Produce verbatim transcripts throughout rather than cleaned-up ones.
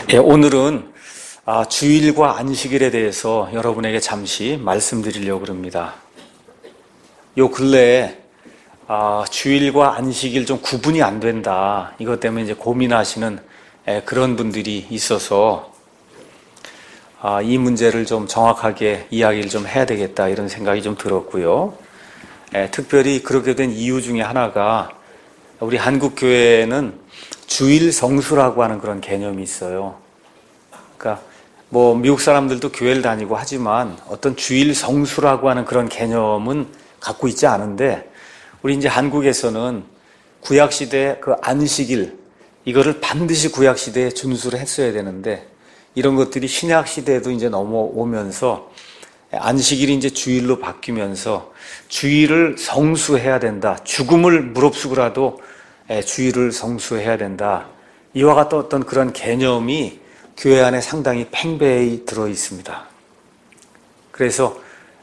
예, 오늘은 아, 주일과 안식일에 대해서 여러분에게 잠시 말씀드리려고 합니다. 요 근래에 아, 주일과 안식일 좀 구분이 안 된다. 이것 때문에 이제 고민하시는 예, 그런 분들이 있어서 아, 이 문제를 좀 정확하게 이야기를 좀 해야 되겠다 이런 생각이 좀 들었고요. 예, 특별히 그렇게 된 이유 중에 하나가 우리 한국 교회에는 주일 성수라고 하는 그런 개념이 있어요. 그러니까 뭐 미국 사람들도 교회를 다니고 하지만 어떤 주일 성수라고 하는 그런 개념은 갖고 있지 않은데 우리 이제 한국에서는 구약 시대 그 안식일 이거를 반드시 구약 시대에 준수를 했어야 되는데 이런 것들이 신약 시대에도 이제 넘어오면서 안식일이 이제 주일로 바뀌면서 주일을 성수해야 된다. 죽음을 무릅쓰고라도 주일을 성수해야 된다. 이와 같은 어떤 그런 개념이 교회 안에 상당히 팽배히 들어 있습니다. 그래서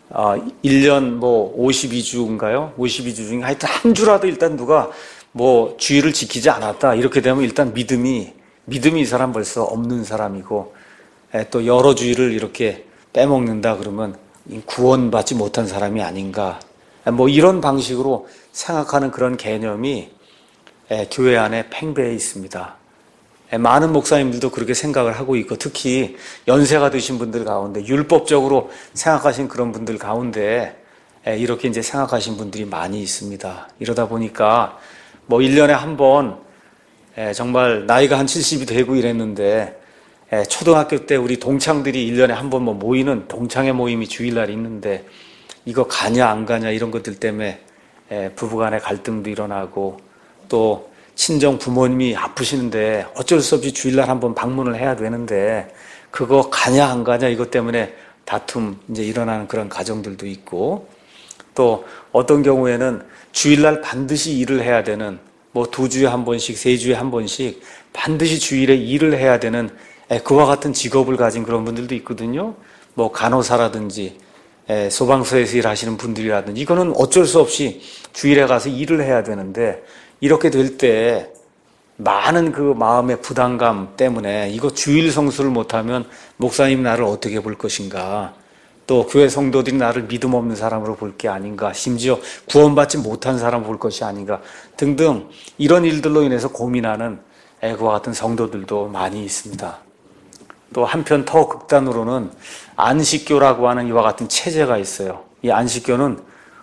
일 년 뭐 오십이 주인가요? 오십이 주 중에 하여튼 한 주라도 일단 누가 뭐 주일을 지키지 않았다. 이렇게 되면 일단 믿음이 믿음이 이 사람 벌써 없는 사람이고 또 여러 주일을 이렇게 빼먹는다 그러면 구원받지 못한 사람이 아닌가. 뭐 이런 방식으로 생각하는 그런 개념이 교회 안에 팽배해 있습니다. 많은 목사님들도 그렇게 생각을 하고 있고 특히 연세가 드신 분들 가운데 율법적으로 생각하신 그런 분들 가운데 이렇게 이제 생각하신 분들이 많이 있습니다. 이러다 보니까 뭐 일 년에 한 번 정말 나이가 한 칠십이 되고 이랬는데 초등학교 때 우리 동창들이 일 년에 한 번 뭐 모이는 동창회 모임이 주일날 있는데 이거 가냐 안 가냐 이런 것들 때문에 부부간의 갈등도 일어나고 또 친정 부모님이 아프시는데 어쩔 수 없이 주일날 한번 방문을 해야 되는데 그거 가냐 안 가냐 이것 때문에 다툼 이제 일어나는 그런 가정들도 있고 또 어떤 경우에는 주일날 반드시 일을 해야 되는 뭐 두 주에 한 번씩 세 주에 한 번씩 반드시 주일에 일을 해야 되는 그와 같은 직업을 가진 그런 분들도 있거든요. 뭐 간호사라든지 소방서에서 일하시는 분들이라든지 이거는 어쩔 수 없이 주일에 가서 일을 해야 되는데 이렇게 될 때 많은 그 마음의 부담감 때문에 이거 주일 성수를 못하면 목사님 나를 어떻게 볼 것인가 또 교회 성도들이 나를 믿음 없는 사람으로 볼 게 아닌가 심지어 구원받지 못한 사람으로 볼 것이 아닌가 등등 이런 일들로 인해서 고민하는 그와 같은 성도들도 많이 있습니다. 또 한편 더 극단으로는 안식교라고 하는 이와 같은 체제가 있어요. 이 안식교는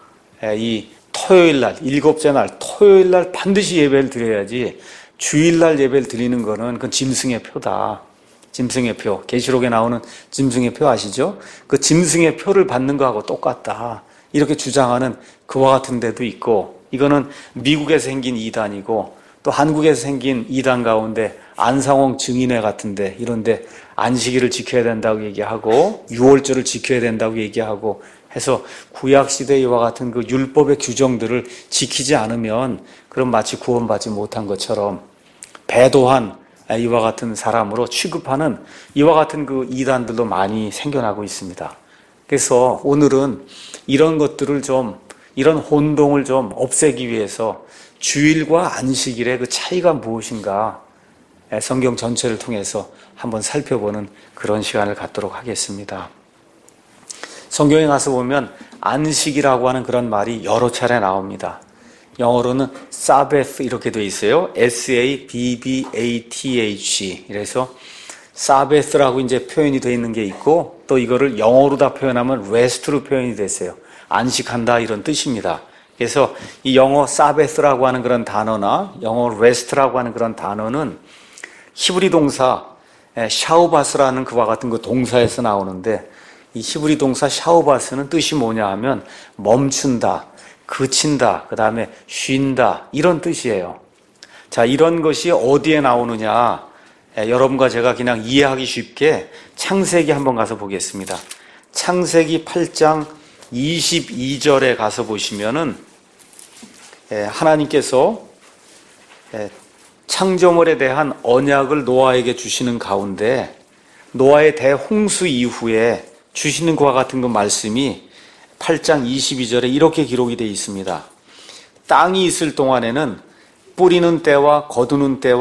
이 토요일날, 일곱째 날, 토요일날 반드시 예배를 드려야지 주일날 예배를 드리는 거는 그건 짐승의 표다. 짐승의 표. 계시록에 나오는 짐승의 표 아시죠? 그 짐승의 표를 받는 거하고 똑같다. 이렇게 주장하는 그와 같은 데도 있고 이거는 미국에서 생긴 이단이고 또 한국에서 생긴 이단 가운데 안상홍 증인회 같은데 이런데 안식일을 지켜야 된다고 얘기하고 유월절을 지켜야 된다고 얘기하고 해서 구약시대 이와 같은 그 율법의 규정들을 지키지 않으면 그럼 마치 구원받지 못한 것처럼 배도한 이와 같은 사람으로 취급하는 이와 같은 그 이단들도 많이 생겨나고 있습니다. 그래서 오늘은 이런 것들을 좀 이런 혼동을 좀 없애기 위해서 주일과 안식일의 그 차이가 무엇인가 성경 전체를 통해서 한번 살펴보는 그런 시간을 갖도록 하겠습니다. 성경에 가서 보면 안식이라고 하는 그런 말이 여러 차례 나옵니다. 영어로는 사베스 이렇게 되어 있어요. 에스 에이 비 비 에이 티 에이치. 그래서 사베스라고 이제 표현이 되어 있는 게 있고 또 이거를 영어로 다 표현하면 레스트로 표현이 됐어요. 안식한다 이런 뜻입니다. 그래서 이 영어 사베스라고 하는 그런 단어나 영어 레스트라고 하는 그런 단어는 히브리 동사 샤우바스라는 그와 같은 그 동사에서 나오는데 이 히브리 동사 샤우바스는 뜻이 뭐냐 하면 멈춘다, 그친다, 그 다음에 쉰다 이런 뜻이에요. 자, 이런 것이 어디에 나오느냐 여러분과 제가 그냥 이해하기 쉽게 창세기 한번 가서 보겠습니다. 창세기 팔 장 이십이 절에 가서 보시면은 하나님께서 창조물에 대한 언약을 노아에게 주시는 가운데 노아의 대홍수 이후에 주시는 그와 같은 그 말씀이 팔 장 이십이 절에 이렇게 기록이 되어 있습니다. 땅이 있을 동안에는 뿌리는 때와 거두는 때와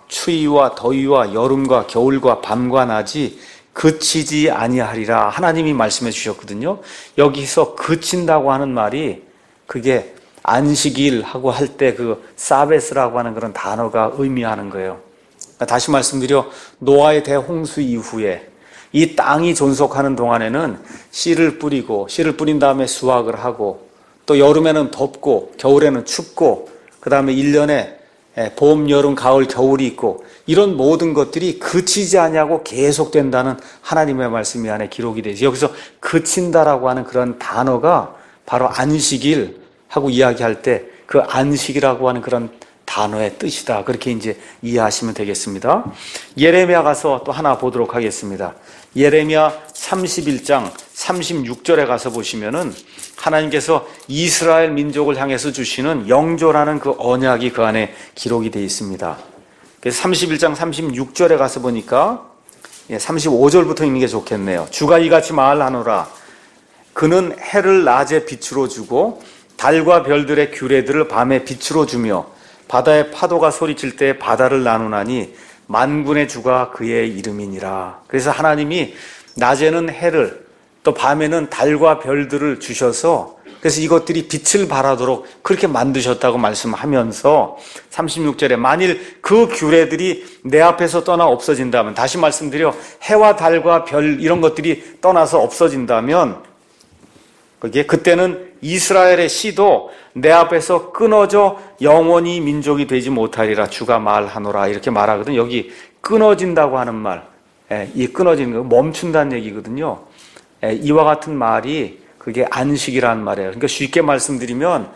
추위와 더위와 여름과 겨울과 밤과 낮이 그치지 아니하리라 하나님이 말씀해 주셨거든요. 여기서 그친다고 하는 말이 그게 안식일하고 할 때 그 사베스라고 하는 그런 단어가 의미하는 거예요. 그러니까 다시 말씀드려 노아의 대홍수 이후에 이 땅이 존속하는 동안에는 씨를 뿌리고 씨를 뿌린 다음에 수확을 하고 또 여름에는 덥고 겨울에는 춥고 그 다음에 일 년에 봄, 여름, 가을, 겨울이 있고 이런 모든 것들이 그치지 아니하고 계속된다는 하나님의 말씀이 안에 기록이 되죠. 여기서 그친다라고 하는 그런 단어가 바로 안식일하고 이야기할 때 그 안식이라고 하는 그런 단어의 뜻이다. 그렇게 이제 이해하시면 되겠습니다. 예레미야 가서 또 하나 보도록 하겠습니다. 예레미야 삼십일 장 삼십육 절에 가서 보시면은 하나님께서 이스라엘 민족을 향해서 주시는 영조라는 그 언약이 그 안에 기록이 되어 있습니다. 그래서 삼십일 장 삼십육 절에 가서 보니까 삼십오 절부터 읽는 게 좋겠네요. 주가 이같이 말하노라. 그는 해를 낮에 빛으로 주고 달과 별들의 규례들을 밤에 빛으로 주며 바다의 파도가 소리칠 때 바다를 나누나니 만군의 주가 그의 이름이니라. 그래서 하나님이 낮에는 해를 또 밤에는 달과 별들을 주셔서 그래서 이것들이 빛을 발하도록 그렇게 만드셨다고 말씀하면서 삼십육 절에 만일 그 규례들이 내 앞에서 떠나 없어진다면, 다시 말씀드려 해와 달과 별 이런 것들이 떠나서 없어진다면 그게 그때는 이스라엘의 씨도 내 앞에서 끊어져 영원히 민족이 되지 못하리라 주가 말하노라 이렇게 말하거든요. 여기 끊어진다고 하는 말, 이 끊어지는 거 멈춘다는 얘기거든요. 이와 같은 말이 그게 안식이라는 말이에요. 그러니까 쉽게 말씀드리면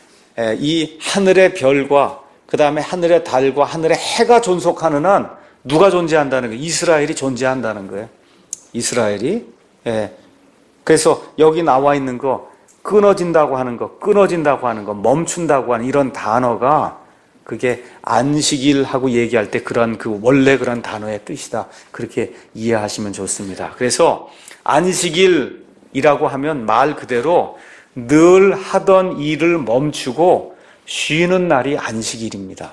이 하늘의 별과 그 다음에 하늘의 달과 하늘의 해가 존속하는 한 누가 존재한다는 거예요? 이스라엘이 존재한다는 거예요. 이스라엘이. 그래서 여기 나와 있는 거 끊어진다고 하는 거, 끊어진다고 하는 거, 멈춘다고 하는 이런 단어가 그게 안식일하고 얘기할 때 그런 그 원래 그런 단어의 뜻이다. 그렇게 이해하시면 좋습니다. 그래서 안식일이라고 하면 말 그대로 늘 하던 일을 멈추고 쉬는 날이 안식일입니다.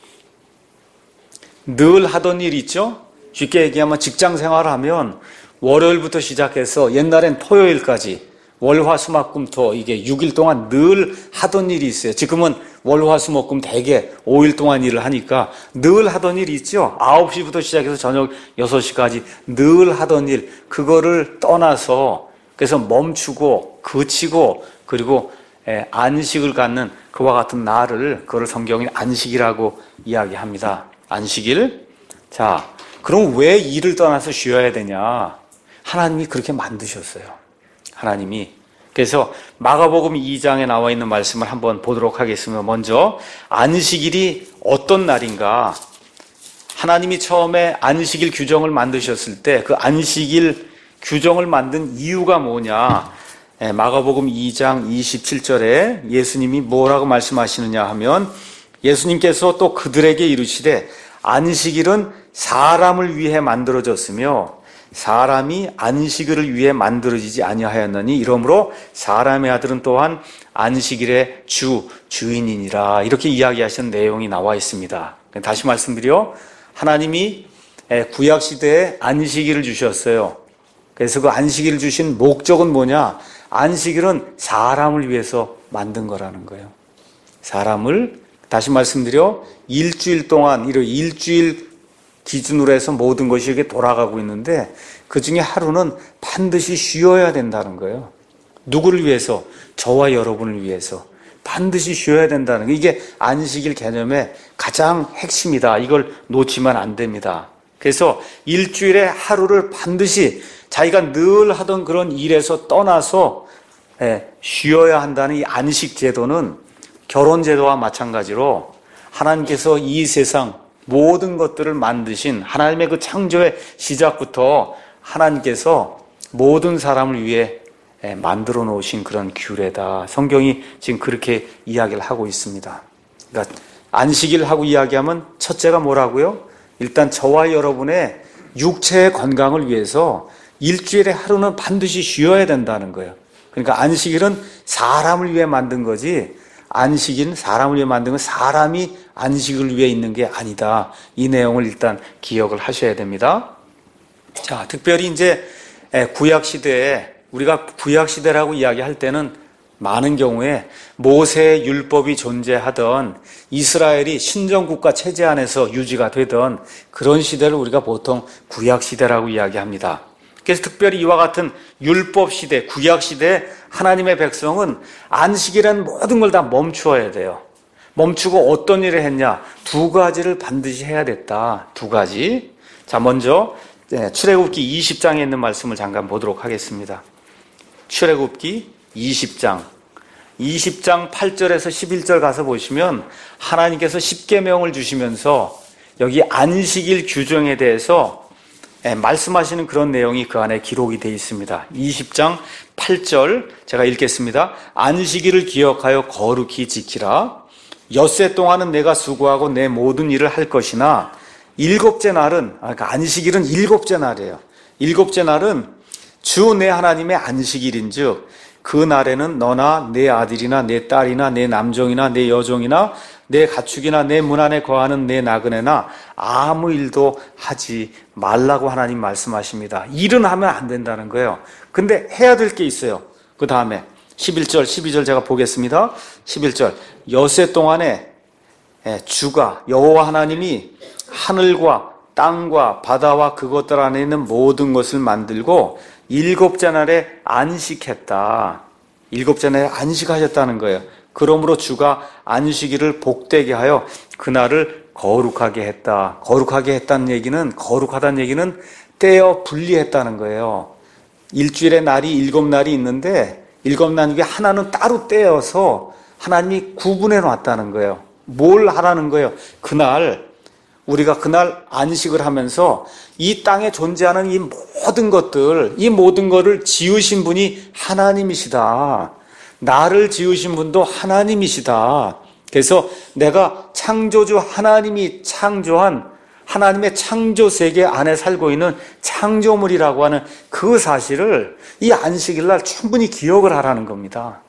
늘 하던 일 있죠? 쉽게 얘기하면 직장 생활을 하면 월요일부터 시작해서 옛날엔 토요일까지 월화수목금토 이게 육 일 동안 늘 하던 일이 있어요. 지금은 월화수목금 대개 오 일 동안 일을 하니까 늘 하던 일이 있죠. 아홉 시부터 시작해서 저녁 여섯 시까지 늘 하던 일, 그거를 떠나서 그래서 멈추고 그치고 그리고 안식을 갖는 그와 같은 날을, 그걸 성경이 안식이라고 이야기합니다. 안식일. 자, 그럼 왜 일을 떠나서 쉬어야 되냐? 하나님이 그렇게 만드셨어요. 하나님이. 그래서 마가복음 이 장에 나와 있는 말씀을 한번 보도록 하겠습니다. 먼저 안식일이 어떤 날인가? 하나님이 처음에 안식일 규정을 만드셨을 때 그 안식일 규정을 만든 이유가 뭐냐? 마가복음 이 장 이십칠 절에 예수님이 뭐라고 말씀하시느냐 하면 예수님께서 또 그들에게 이르시되 안식일은 사람을 위해 만들어졌으며 사람이 안식일을 위해 만들어지지 아니하였느니 이러므로 사람의 아들은 또한 안식일의 주, 주인이니라 이렇게 이야기하신 내용이 나와 있습니다. 다시 말씀드려 하나님이 구약시대에 안식일을 주셨어요. 그래서 그 안식일을 주신 목적은 뭐냐? 안식일은 사람을 위해서 만든 거라는 거예요. 사람을, 다시 말씀드려 일주일 동안 이런 일주일 기준으로 해서 모든 것이 이렇게 돌아가고 있는데 그 중에 하루는 반드시 쉬어야 된다는 거예요. 누구를 위해서? 저와 여러분을 위해서 반드시 쉬어야 된다는 거. 이게 안식일 개념의 가장 핵심이다. 이걸 놓치면 안 됩니다. 그래서 일주일에 하루를 반드시 자기가 늘 하던 그런 일에서 떠나서 쉬어야 한다는 이 안식 제도는 결혼 제도와 마찬가지로 하나님께서 이 세상 모든 것들을 만드신 하나님의 그 창조의 시작부터 하나님께서 모든 사람을 위해 만들어 놓으신 그런 규례다. 성경이 지금 그렇게 이야기를 하고 있습니다. 그러니까 안식일하고 이야기하면 첫째가 뭐라고요? 일단 저와 여러분의 육체의 건강을 위해서 일주일에 하루는 반드시 쉬어야 된다는 거예요. 그러니까 안식일은 사람을 위해 만든 거지 안식일은 사람을 위해 만든 건 사람이 안식을 위해 있는 게 아니다. 이 내용을 일단 기억을 하셔야 됩니다. 자, 특별히 이제 구약 시대에 우리가 구약 시대라고 이야기할 때는 많은 경우에 모세의 율법이 존재하던 이스라엘이 신정국가 체제 안에서 유지가 되던 그런 시대를 우리가 보통 구약 시대라고 이야기합니다. 그래서 특별히 이와 같은 율법 시대, 구약 시대 하나님의 백성은 안식이라는 모든 걸 다 멈추어야 돼요. 멈추고 어떤 일을 했냐? 두 가지를 반드시 해야 됐다. 두 가지. 자, 먼저 출애굽기 이십 장에 있는 말씀을 잠깐 보도록 하겠습니다. 출애굽기 이십 장 이십 장 팔 절에서 십일 절 가서 보시면 하나님께서 십계명을 주시면서 여기 안식일 규정에 대해서 말씀하시는 그런 내용이 그 안에 기록이 되어 있습니다. 이십 장 팔 절 제가 읽겠습니다. 안식일을 기억하여 거룩히 지키라. 엿새 동안은 내가 수고하고 내 모든 일을 할 것이나 일곱째 날은, 그러니까 안식일은 일곱째 날이에요. 일곱째 날은 주 내 하나님의 안식일인즉 그 날에는 너나 내 아들이나 내 딸이나 내 남종이나 내 여종이나 내 가축이나 내 문 안에 거하는 내 나그네나 아무 일도 하지 말라고 하나님 말씀하십니다. 일은 하면 안 된다는 거예요. 근데 해야 될 게 있어요. 그 다음에 십일 절, 십이 절 제가 보겠습니다. 십일 절 엿새 동안에 주가 여호와 하나님이 하늘과 땅과 바다와 그것들 안에 있는 모든 것을 만들고 일곱째 날에 안식했다. 일곱째 날에 안식하셨다는 거예요. 그러므로 주가 안식일을 복되게 하여 그날을 거룩하게 했다. 거룩하게 했다는 얘기는, 거룩하다는 얘기는 떼어 분리했다는 거예요. 일주일에 날이 일곱 날이 있는데 일곱 날 중에 하나는 따로 떼어서 하나님이 구분해 놨다는 거예요. 뭘 하라는 거예요? 그날 우리가 그날 안식을 하면서 이 땅에 존재하는 이 모든 것들, 이 모든 것을 지으신 분이 하나님이시다. 나를 지으신 분도 하나님이시다. 그래서 내가 창조주 하나님이 창조한 하나님의 창조 세계 안에 살고 있는 창조물이라고 하는 그 사실을 이 안식일 날 충분히 기억을 하라는 겁니다.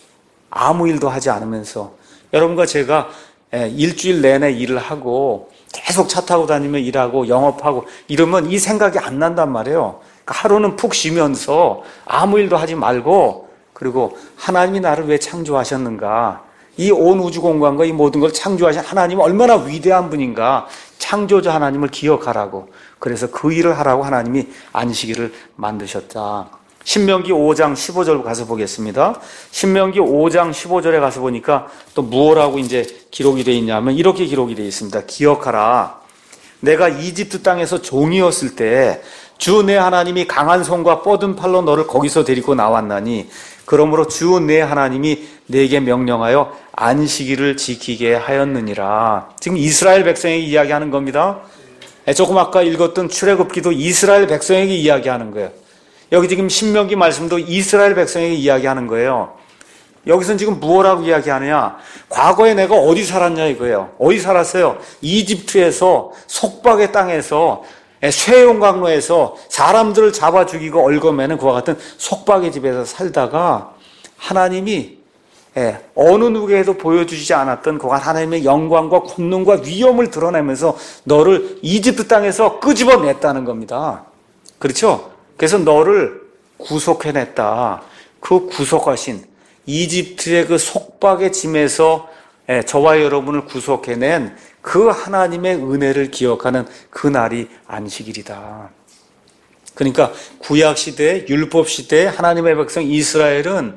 아무 일도 하지 않으면서. 여러분과 제가 일주일 내내 일을 하고 계속 차 타고 다니며 일하고 영업하고 이러면 이 생각이 안 난단 말이에요. 그러니까 하루는 푹 쉬면서 아무 일도 하지 말고, 그리고 하나님이 나를 왜 창조하셨는가, 이 온 우주 공간과 이 모든 걸 창조하신 하나님은 얼마나 위대한 분인가, 창조자 하나님을 기억하라고, 그래서 그 일을 하라고 하나님이 안식일을 만드셨다. 신명기 오 장 십오 절 가서 보겠습니다. 신명기 오 장 십오 절에 가서 보니까 또 무엇라고 이제 기록이 되어 있냐면 이렇게 기록이 되어 있습니다. 기억하라. 내가 이집트 땅에서 종이었을 때 주 내 하나님이 강한 손과 뻗은 팔로 너를 거기서 데리고 나왔나니 그러므로 주 내 하나님이 내게 명령하여 안식일을 지키게 하였느니라. 지금 이스라엘 백성에게 이야기하는 겁니다. 조금 아까 읽었던 출애굽기도 이스라엘 백성에게 이야기하는 거예요. 여기 지금 신명기 말씀도 이스라엘 백성에게 이야기하는 거예요. 여기서는 지금 무엇라고 이야기하느냐? 과거에 내가 어디 살았냐 이거예요. 어디 살았어요? 이집트에서, 속박의 땅에서, 쇠용광로에서 사람들을 잡아 죽이고 얽어매는 그와 같은 속박의 집에서 살다가 하나님이 어느 누구에도 보여주지 않았던 그와 하나님의 영광과 권능과 위엄을 드러내면서 너를 이집트 땅에서 끄집어냈다는 겁니다. 그렇죠? 그래서 너를 구속해냈다. 그 구속하신 이집트의 그 속박의 짐에서 저와 여러분을 구속해낸 그 하나님의 은혜를 기억하는 그 날이 안식일이다. 그러니까 구약시대, 율법시대의 하나님의 백성 이스라엘은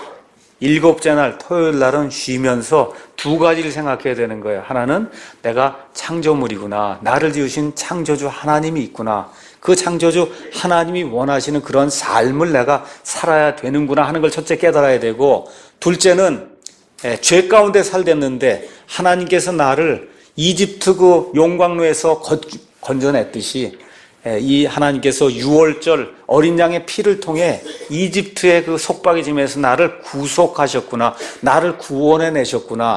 일곱째 날, 토요일 날은 쉬면서 두 가지를 생각해야 되는 거예요. 하나는 내가 창조물이구나. 나를 지으신 창조주 하나님이 있구나. 그 창조주 하나님이 원하시는 그런 삶을 내가 살아야 되는구나 하는 걸 첫째 깨달아야 되고, 둘째는 죄 가운데 살댔는데 하나님께서 나를 이집트 그 용광로에서 건져냈듯이 이 하나님께서 유월절 어린 양의 피를 통해 이집트의 그 속박의 짐에서 나를 구속하셨구나, 나를 구원해내셨구나.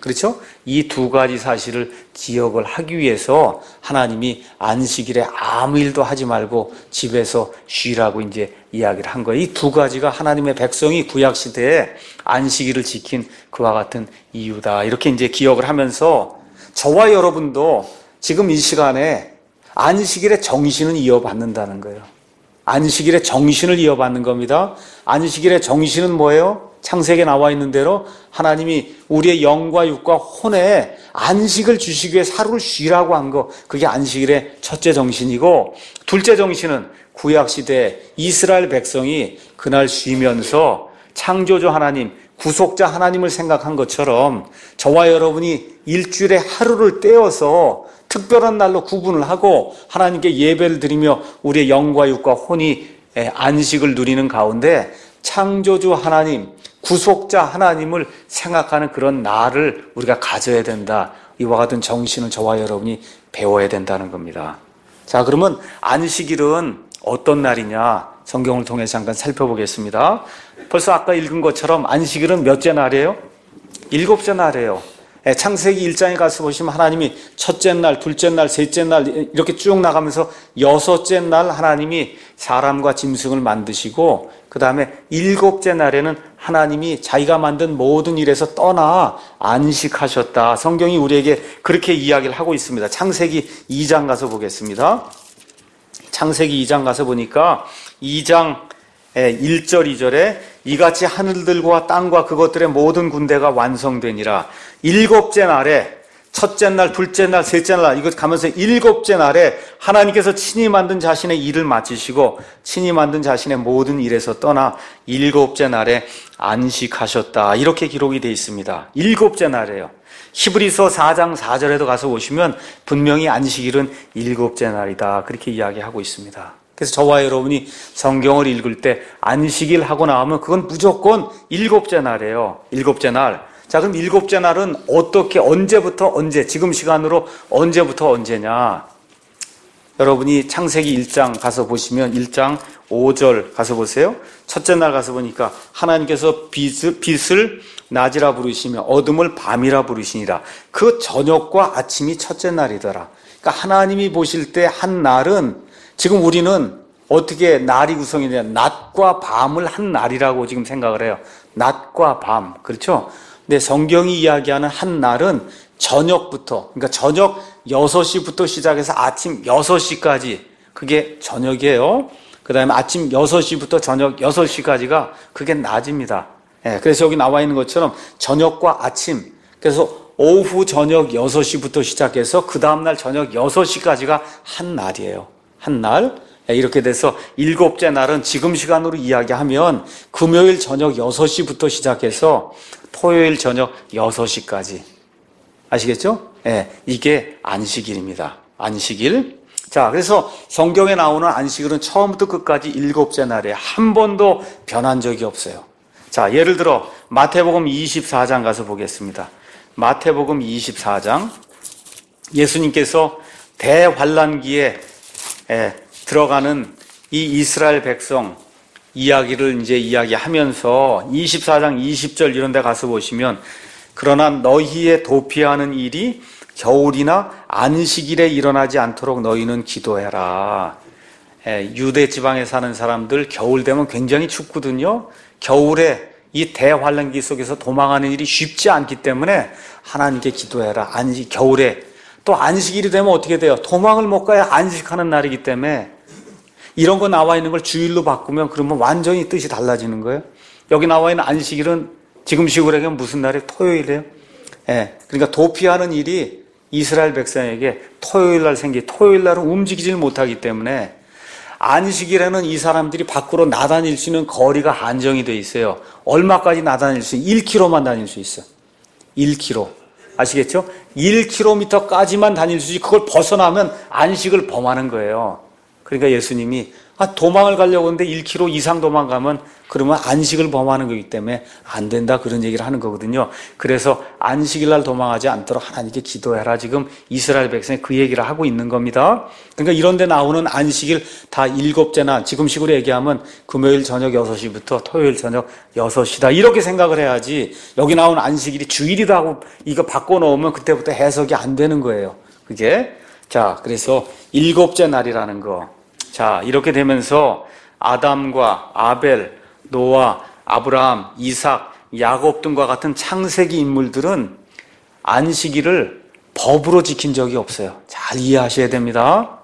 그렇죠? 이 두 가지 사실을 기억을 하기 위해서 하나님이 안식일에 아무 일도 하지 말고 집에서 쉬라고 이제 이야기를 한 거예요. 이 두 가지가 하나님의 백성이 구약 시대에 안식일을 지킨 그와 같은 이유다. 이렇게 이제 기억을 하면서 저와 여러분도 지금 이 시간에 안식일의 정신은 이어받는다는 거예요. 안식일의 정신을 이어받는 겁니다. 안식일의 정신은 뭐예요? 창세기에 나와 있는 대로 하나님이 우리의 영과 육과 혼에 안식을 주시기 위해 하루를 쉬라고 한 거, 그게 안식일의 첫째 정신이고, 둘째 정신은 구약시대 이스라엘 백성이 그날 쉬면서 창조주 하나님, 구속자 하나님을 생각한 것처럼 저와 여러분이 일주일에 하루를 떼어서 특별한 날로 구분을 하고 하나님께 예배를 드리며 우리의 영과 육과 혼이 안식을 누리는 가운데 창조주 하나님, 구속자 하나님을 생각하는 그런 날을 우리가 가져야 된다. 이와 같은 정신을 저와 여러분이 배워야 된다는 겁니다. 자, 그러면 안식일은 어떤 날이냐? 성경을 통해서 잠깐 살펴보겠습니다. 벌써 아까 읽은 것처럼 안식일은 몇째 날이에요? 일곱째 날이에요. 창세기 일 장에 가서 보시면 하나님이 첫째 날, 둘째 날, 셋째 날 이렇게 쭉 나가면서 여섯째 날 하나님이 사람과 짐승을 만드시고 그 다음에 일곱째 날에는 하나님이 자기가 만든 모든 일에서 떠나 안식하셨다. 성경이 우리에게 그렇게 이야기를 하고 있습니다. 창세기 이 장 가서 보겠습니다. 창세기 이 장 가서 보니까 이 장 일 절 이 절에 이같이 하늘들과 땅과 그것들의 모든 군대가 완성되니라. 일곱째 날에 첫째 날, 둘째 날, 셋째 날 이것 가면서 일곱째 날에 하나님께서 친히 만든 자신의 일을 마치시고 친히 만든 자신의 모든 일에서 떠나 일곱째 날에 안식하셨다. 이렇게 기록이 되어 있습니다. 일곱째 날이에요. 히브리서 사 장 사 절에도 가서 보시면 분명히 안식일은 일곱째 날이다. 그렇게 이야기하고 있습니다. 그래서 저와 여러분이 성경을 읽을 때 안식일 하고 나오면 그건 무조건 일곱째 날이에요. 일곱째 날. 자, 그럼 일곱째 날은 어떻게, 언제부터 언제, 지금 시간으로 언제부터 언제냐? 여러분이 창세기 일 장 가서 보시면 일 장 오 절 가서 보세요. 첫째 날 가서 보니까 하나님께서 빛을, 빛을 낮이라 부르시며 어둠을 밤이라 부르시니라. 그 저녁과 아침이 첫째 날이더라. 그러니까 하나님이 보실 때 한 날은 지금 우리는 어떻게 날이 구성이 되냐? 낮과 밤을 한 날이라고 지금 생각을 해요. 낮과 밤. 그렇죠? 근데 성경이 이야기하는 한 날은 저녁부터, 그러니까 저녁 여섯 시부터 시작해서 아침 여섯 시까지 그게 저녁이에요. 그 다음에 아침 여섯 시부터 저녁 여섯 시까지가 그게 낮입니다. 예, 그래서 여기 나와 있는 것처럼 저녁과 아침, 그래서 오후 저녁 여섯 시부터 시작해서 그 다음날 저녁 여섯 시까지가 한 날이에요. 한 날. 이렇게 돼서 일곱째 날은 지금 시간으로 이야기하면 금요일 저녁 여섯 시부터 시작해서 토요일 저녁 여섯 시까지. 아시겠죠? 예, 이게 안식일입니다. 안식일. 자, 그래서 성경에 나오는 안식일은 처음부터 끝까지 일곱째 날에 한 번도 변한 적이 없어요. 자, 예를 들어 마태복음 이십사 장 가서 보겠습니다. 마태복음 이십사 장. 예수님께서 대환란기에 예, 들어가는 이 이스라엘 백성 이야기를 이제 이야기하면서 이십사 장 이십 절 이런 데 가서 보시면 그러나 너희의 도피하는 일이 겨울이나 안식일에 일어나지 않도록 너희는 기도해라. 예, 유대 지방에 사는 사람들 겨울 되면 굉장히 춥거든요. 겨울에 이 대환란기 속에서 도망하는 일이 쉽지 않기 때문에 하나님께 기도해라. 안식 겨울에 또 안식일이 되면 어떻게 돼요? 도망을 못 가야 안식하는 날이기 때문에 이런 거 나와 있는 걸 주일로 바꾸면 그러면 완전히 뜻이 달라지는 거예요. 여기 나와 있는 안식일은 지금 식으로 하면 무슨 날이에요? 토요일이에요. 예, 그러니까 도피하는 일이 이스라엘 백성에게 토요일 날 생기, 토요일 날은 움직이질 못하기 때문에 안식일에는 이 사람들이 밖으로 나다닐 수 있는 거리가 한정이 돼 있어요. 얼마까지 나다닐 수 있어요? 일 킬로미터만 다닐 수 있어요. 일 킬로미터. 아시겠죠? 일 킬로미터까지만 다닐 수 있지 그걸 벗어나면 안식을 범하는 거예요. 그러니까 예수님이 아, 도망을 가려고 하는데 일 킬로미터 이상 도망가면 그러면 안식을 범하는 거기 때문에 안 된다 그런 얘기를 하는 거거든요. 그래서 안식일 날 도망하지 않도록 하나님께 기도해라. 지금 이스라엘 백성이 그 얘기를 하고 있는 겁니다. 그러니까 이런 데 나오는 안식일 다 일곱째 날, 지금식으로 얘기하면 금요일 저녁 여섯 시부터 토요일 저녁 여섯 시다. 이렇게 생각을 해야지 여기 나오는 안식일이 주일이다 하고 이거 바꿔놓으면 그때부터 해석이 안 되는 거예요. 그게. 자, 그래서 일곱째 날이라는 거. 자, 이렇게 되면서 아담과 아벨, 노아, 아브라함, 이삭, 야곱 등과 같은 창세기 인물들은 안식일을 법으로 지킨 적이 없어요. 잘 이해하셔야 됩니다.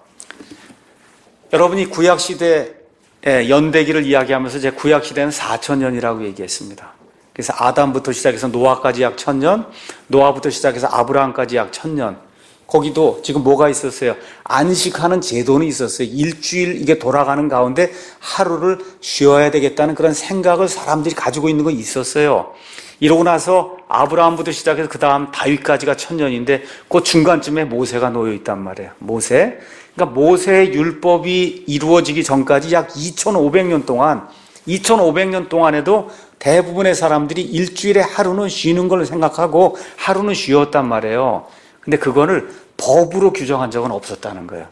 여러분이 구약시대의 연대기를 이야기하면서 제 구약시대는 사천 년이라고 얘기했습니다. 그래서 아담부터 시작해서 노아까지 약 천 년, 노아부터 시작해서 아브라함까지 약 천 년. 거기도 지금 뭐가 있었어요? 안식하는 제도는 있었어요. 일주일 이게 돌아가는 가운데 하루를 쉬어야 되겠다는 그런 생각을 사람들이 가지고 있는 건 있었어요. 이러고 나서 아브라함부터 시작해서 그 다음 다윗까지가 천년인데 그 중간쯤에 모세가 놓여 있단 말이에요. 모세. 그러니까 모세의 율법이 이루어지기 전까지 약 이천오백 년 동안, 이천오백 년 동안에도 대부분의 사람들이 일주일에 하루는 쉬는 걸 생각하고 하루는 쉬었단 말이에요. 근데 그거를 법으로 규정한 적은 없었다는 거예요.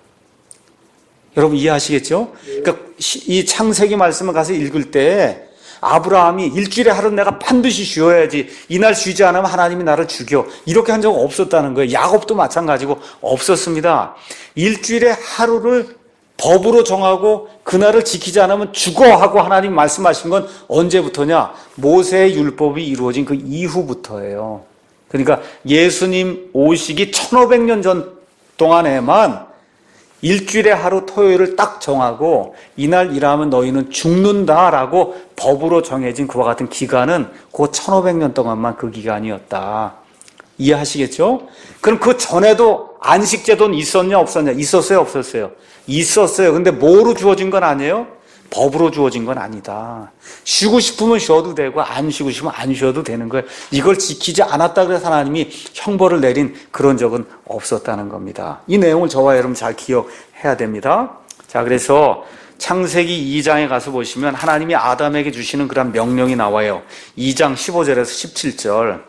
여러분 이해하시겠죠? 그러니까 이 창세기 말씀을 가서 읽을 때 아브라함이 일주일에 하루 내가 반드시 쉬어야지, 이날 쉬지 않으면 하나님이 나를 죽여, 이렇게 한 적은 없었다는 거예요. 야곱도 마찬가지고 없었습니다. 일주일에 하루를 법으로 정하고 그날을 지키지 않으면 죽어 하고 하나님 말씀하신 건 언제부터냐? 모세의 율법이 이루어진 그 이후부터예요. 그러니까 예수님 오시기 천오백 년 전 동안에만 일주일에 하루 토요일을 딱 정하고 이날 일하면 너희는 죽는다라고 법으로 정해진 그와 같은 기간은 그 천오백 년 동안만 그 기간이었다. 이해하시겠죠? 그럼 그 전에도 안식제도는 있었냐 없었냐? 있었어요 없었어요? 있었어요. 근데 뭐로 주어진 건 아니에요? 법으로 주어진 건 아니다. 쉬고 싶으면 쉬어도 되고 안 쉬고 싶으면 안 쉬어도 되는 거예요. 이걸 지키지 않았다 그래서 하나님이 형벌을 내린 그런 적은 없었다는 겁니다. 이 내용을 저와 여러분 잘 기억해야 됩니다. 자, 그래서 창세기 이 장에 가서 보시면 하나님이 아담에게 주시는 그런 명령이 나와요. 이 장 십오 절에서 십칠 절.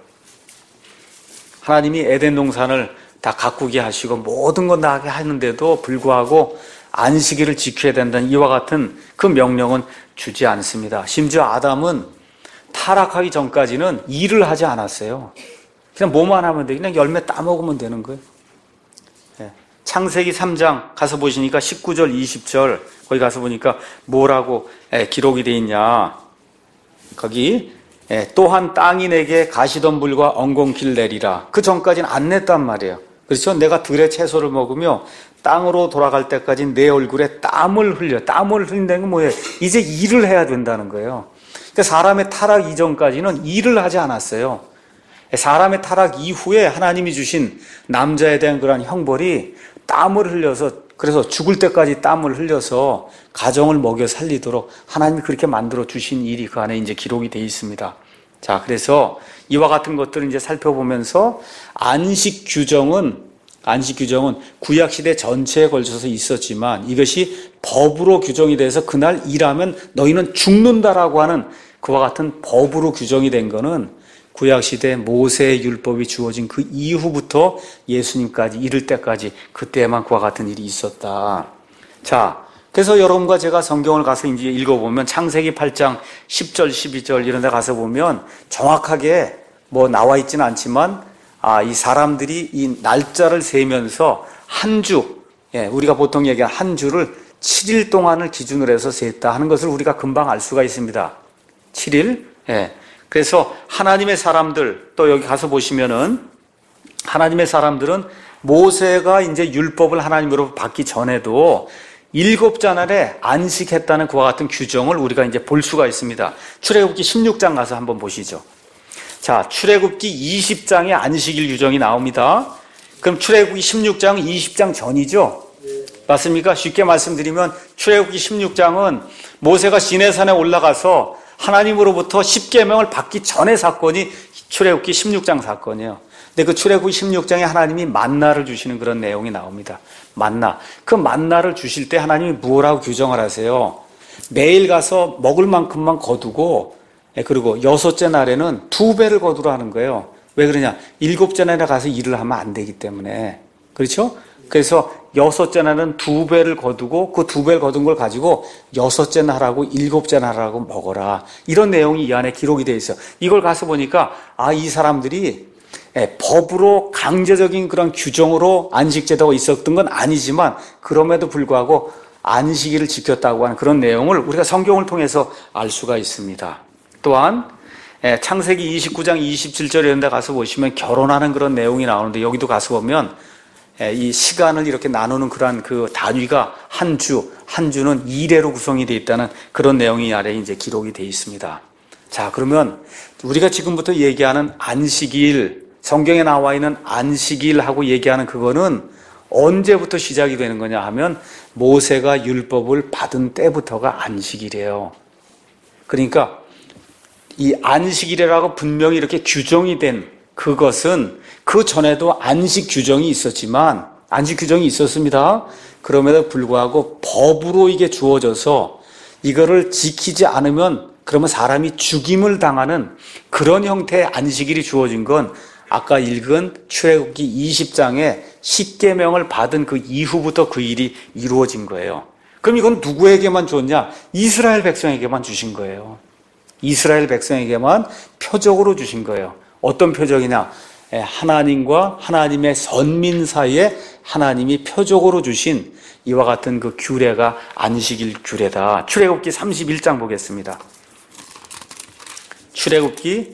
하나님이 에덴 동산을 다 가꾸게 하시고 모든 건 다 하게 하는데도 불구하고 안식일을 지켜야 된다는 이와 같은 그 명령은 주지 않습니다. 심지어 아담은 타락하기 전까지는 일을 하지 않았어요. 그냥 뭐만 하면 돼. 그냥 열매 따먹으면 되는 거예요. 창세기 삼 장 가서 보시니까 십구 절, 이십 절 거기 가서 보니까 뭐라고 기록이 되어 있냐. 거기 또한 땅이 내게 가시덤불과 엉겅퀴를 내리라. 그 전까지는 안 냈단 말이에요. 그렇죠? 내가 들의 채소를 먹으며 땅으로 돌아갈 때까지 내 얼굴에 땀을 흘려. 땀을 흘린다는 건 뭐예요? 이제 일을 해야 된다는 거예요. 그러니까 사람의 타락 이전까지는 일을 하지 않았어요. 사람의 타락 이후에 하나님이 주신 남자에 대한 그런 형벌이 땀을 흘려서, 그래서 죽을 때까지 땀을 흘려서 가정을 먹여 살리도록 하나님이 그렇게 만들어 주신 일이 그 안에 이제 기록이 되어 있습니다. 자, 그래서 이와 같은 것들을 이제 살펴보면서 안식 규정은 안식 규정은 구약시대 전체에 걸쳐서 있었지만 이것이 법으로 규정이 돼서 그날 일하면 너희는 죽는다라고 하는 그와 같은 법으로 규정이 된 거는 구약시대 모세의 율법이 주어진 그 이후부터 예수님까지 이를 때까지 그때만 그와 같은 일이 있었다. 자, 그래서 여러분과 제가 성경을 가서 이제 읽어보면 창세기 팔 장 십 절, 십이 절 이런 데 가서 보면 정확하게 뭐 나와 있지는 않지만 아, 이 사람들이 이 날짜를 세면서 한 주, 예, 우리가 보통 얘기하는 한 주를 칠 일 동안을 기준으로 해서 셌다 하는 것을 우리가 금방 알 수가 있습니다. 칠 일. 예. 그래서 하나님의 사람들, 또 여기 가서 보시면은 하나님의 사람들은 모세가 이제 율법을 하나님으로 받기 전에도 일곱째 날에 안식했다는 그와 같은 규정을 우리가 이제 볼 수가 있습니다. 출애굽기 십육 장 가서 한번 보시죠. 자, 출애굽기 이십 장에 안식일 규정이 나옵니다. 그럼 출애굽기 십육 장은 이십 장 전이죠? 맞습니까? 쉽게 말씀드리면 출애굽기 십육 장은 모세가 시내산에 올라가서 하나님으로부터 십계명을 받기 전의 사건이 출애굽기 십육 장 사건이에요. 근데 그 출애굽기 십육 장에 하나님이 만나를 주시는 그런 내용이 나옵니다. 만나. 그 만나를 주실 때 하나님이 뭐라고 규정을 하세요? 매일 가서 먹을 만큼만 거두고, 그리고 여섯째 날에는 두 배를 거두라 하는 거예요. 왜 그러냐? 일곱째 날에 가서 일을 하면 안 되기 때문에. 그렇죠? 그래서 여섯째 날은 두 배를 거두고 그 두 배를 거둔 걸 가지고 여섯째 날하고 일곱째 날하고 먹어라. 이런 내용이 이 안에 기록이 되어 있어요. 이걸 가서 보니까 아, 이 사람들이 법으로 강제적인 그런 규정으로 안식제도가 있었던 건 아니지만 그럼에도 불구하고 안식일을 지켰다고 하는 그런 내용을 우리가 성경을 통해서 알 수가 있습니다. 또한 창세기 이십구 장 이십칠 절에 이런 데 가서 보시면 결혼하는 그런 내용이 나오는데 여기도 가서 보면 이 시간을 이렇게 나누는 그러한 그 단위가 한 주, 한 주는 일회로 구성이 되어 있다는 그런 내용이 아래 이제 기록이 되어 있습니다. 자, 그러면 우리가 지금부터 얘기하는 안식일, 성경에 나와 있는 안식일하고 얘기하는 그거는 언제부터 시작이 되는 거냐 하면 모세가 율법을 받은 때부터가 안식일이에요. 그러니까 이 안식일이라고 분명히 이렇게 규정이 된 그것은 그 전에도 안식 규정이 있었지만 안식 규정이 있었습니다. 그럼에도 불구하고 법으로 이게 주어져서 이거를 지키지 않으면 그러면 사람이 죽임을 당하는 그런 형태의 안식일이 주어진 건 아까 읽은 출애굽기 이십 장에 십계명을 받은 그 이후부터 그 일이 이루어진 거예요. 그럼 이건 누구에게만 줬냐? 이스라엘 백성에게만 주신 거예요. 이스라엘 백성에게만 표적으로 주신 거예요. 어떤 표적이냐? 하나님과 하나님의 선민 사이에 하나님이 표적으로 주신 이와 같은 그 규례가 안식일 규례다. 출애굽기 삼십일 장 보겠습니다. 출애굽기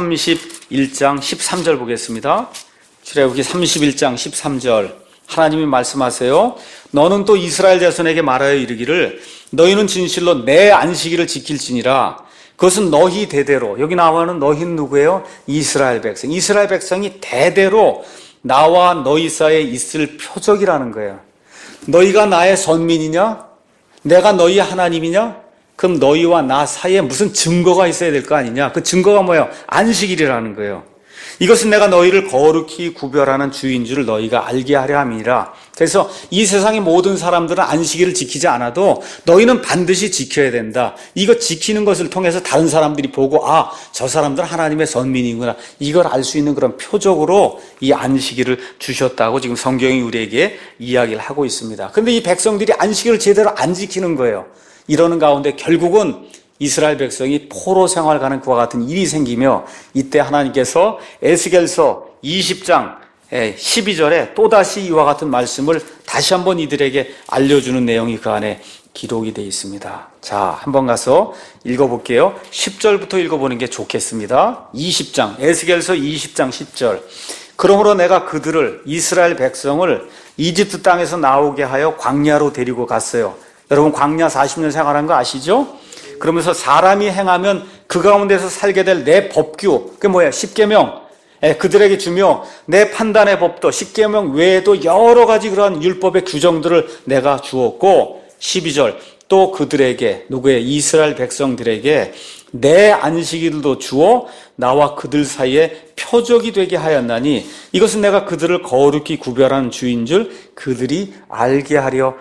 삼십일 장 십삼 절 보겠습니다. 출애굽기 삼십일 장 십삼 절 하나님이 말씀하세요. 너는 또 이스라엘 자손에게 말하여 이르기를 너희는 진실로 내 안식일을 지킬지니라. 그것은 너희 대대로, 여기 나와는 너희는 누구예요? 이스라엘 백성. 이스라엘 백성이 대대로 나와 너희 사이에 있을 표적이라는 거예요. 너희가 나의 선민이냐? 내가 너희 하나님이냐? 그럼 너희와 나 사이에 무슨 증거가 있어야 될 거 아니냐? 그 증거가 뭐예요? 안식일이라는 거예요. 이것은 내가 너희를 거룩히 구별하는 주인 줄을 너희가 알게 하려 함이니라. 그래서 이 세상의 모든 사람들은 안식일을 지키지 않아도 너희는 반드시 지켜야 된다. 이거 지키는 것을 통해서 다른 사람들이 보고 아, 저 사람들은 하나님의 선민이구나. 이걸 알 수 있는 그런 표적으로 이 안식일을 주셨다고 지금 성경이 우리에게 이야기를 하고 있습니다. 그런데 이 백성들이 안식일을 제대로 안 지키는 거예요. 이러는 가운데 결국은 이스라엘 백성이 포로 생활 가는 그와 같은 일이 생기며 이때 하나님께서 에스겔서 이십 장 십이 절에 또다시 이와 같은 말씀을 다시 한번 이들에게 알려주는 내용이 그 안에 기록이 되어 있습니다. 자, 한번 가서 읽어볼게요. 십 절부터 읽어보는 게 좋겠습니다. 이십 장, 에스겔서 이십 장 십 절. 그러므로 내가 그들을 이스라엘 백성을 이집트 땅에서 나오게 하여 광야로 데리고 갔어요. 여러분 광야 사십 년 생활한 거 아시죠? 그러면서 사람이 행하면 그 가운데서 살게 될 내 법규, 그게 뭐야? 십계명 그들에게 주며 내 판단의 법도 십계명 외에도 여러 가지 그런 율법의 규정들을 내가 주었고 십이 절 또 그들에게 누구의 이스라엘 백성들에게 내 안식일도 주어 나와 그들 사이에 표적이 되게 하였나니 이것은 내가 그들을 거룩히 구별하는 주인 줄 그들이 알게 하려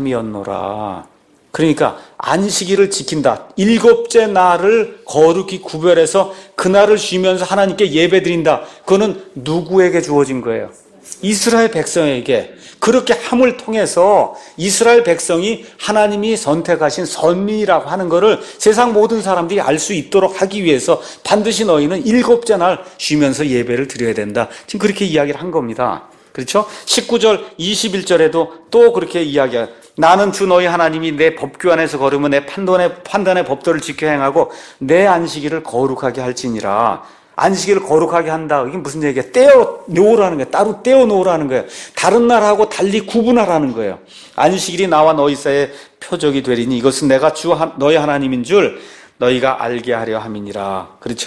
함이었노라. 그러니까 안식일을 지킨다. 일곱째 날을 거룩히 구별해서 그날을 쉬면서 하나님께 예배드린다. 그거는 누구에게 주어진 거예요? 이스라엘 백성에게. 그렇게 함을 통해서 이스라엘 백성이 하나님이 선택하신 선민이라고 하는 것을 세상 모든 사람들이 알 수 있도록 하기 위해서 반드시 너희는 일곱째 날 쉬면서 예배를 드려야 된다. 지금 그렇게 이야기를 한 겁니다. 그렇죠? 십구 절 이십일 절에도 또 그렇게 이야기해요. 나는 주 너희 하나님이 내 법규 안에서 걸으며 내 판단의, 판단의 법도를 지켜 행하고 내 안식일을 거룩하게 할지니라. 안식일을 거룩하게 한다. 이게 무슨 얘기야? 떼어 놓으라는 거예요. 따로 떼어 놓으라는 거예요. 다른 날하고 달리 구분하라는 거예요. 안식일이 나와 너희 사이에 표적이 되리니 이것은 내가 주 너희 하나님인 줄 너희가 알게 하려 함이니라. 그렇죠?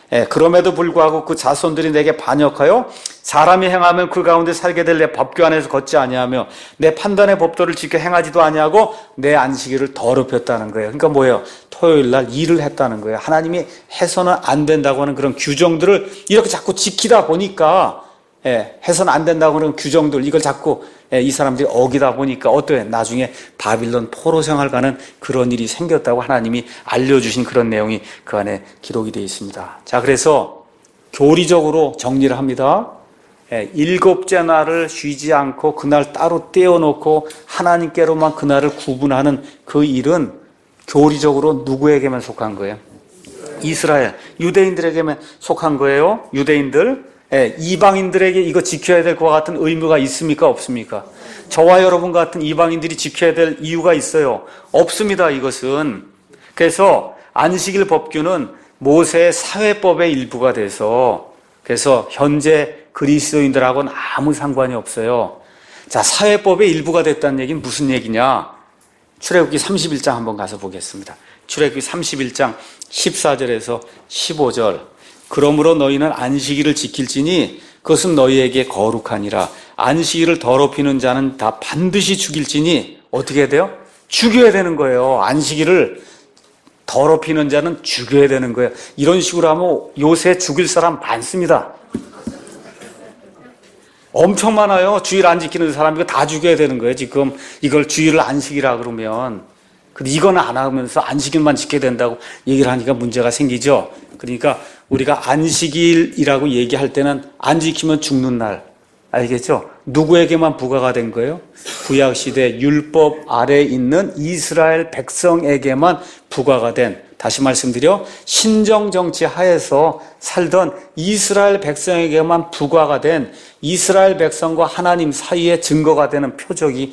예, 그럼에도 불구하고 그 자손들이 내게 반역하여 사람이 행하면 그 가운데 살게 될 내 법규 안에서 걷지 아니하며 내 판단의 법도를 지켜 행하지도 아니하고 내 안식일을 더럽혔다는 거예요. 그러니까 뭐예요? 토요일 날 일을 했다는 거예요. 하나님이 해서는 안 된다고 하는 그런 규정들을 이렇게 자꾸 지키다 보니까, 예, 해서는 안 된다고 하는 규정들, 이걸 자꾸, 예, 이 사람들이 어기다 보니까 어떠해? 나중에 바빌론 포로 생활 가는 그런 일이 생겼다고 하나님이 알려주신 그런 내용이 그 안에 기록이 되어 있습니다. 자, 그래서 교리적으로 정리를 합니다. 예, 일곱째 날을 쉬지 않고 그날 따로 떼어놓고 하나님께로만 그날을 구분하는 그 일은 교리적으로 누구에게만 속한 거예요? 이스라엘, 유대인들에게만 속한 거예요. 유대인들. 예, 이방인들에게 이거 지켜야 될 것과 같은 의무가 있습니까? 없습니까? 저와 여러분 같은 이방인들이 지켜야 될 이유가 있어요? 없습니다, 이것은. 그래서 안식일 법규는 모세의 사회법의 일부가 돼서, 그래서 현재 그리스도인들하고는 아무 상관이 없어요. 자, 사회법의 일부가 됐다는 얘기는 무슨 얘기냐? 출애굽기 삼십일 장 한번 가서 보겠습니다. 출애굽기 삼십일 장 십사 절에서 십오 절. 그러므로 너희는 안식일을 지킬지니 그것은 너희에게 거룩하니라. 안식일을 더럽히는 자는 다 반드시 죽일지니 어떻게 해야 돼요? 죽여야 되는 거예요. 안식일을 더럽히는 자는 죽여야 되는 거예요. 이런 식으로 하면 요새 죽일 사람 많습니다. 엄청 많아요. 주일 안 지키는 사람 이거 다 죽여야 되는 거예요. 지금 이걸 주일을 안식이라 그러면. 근데 이거는 안 하면서 안식일만 지켜야 된다고 얘기를 하니까 문제가 생기죠. 그러니까 우리가 안식일이라고 얘기할 때는 안 지키면 죽는 날. 알겠죠? 누구에게만 부과가 된 거예요? 구약시대 율법 아래에 있는 이스라엘 백성에게만 부과가 된, 다시 말씀드려, 신정정치 하에서 살던 이스라엘 백성에게만 부과가 된 이스라엘 백성과 하나님 사이의 증거가 되는 표적이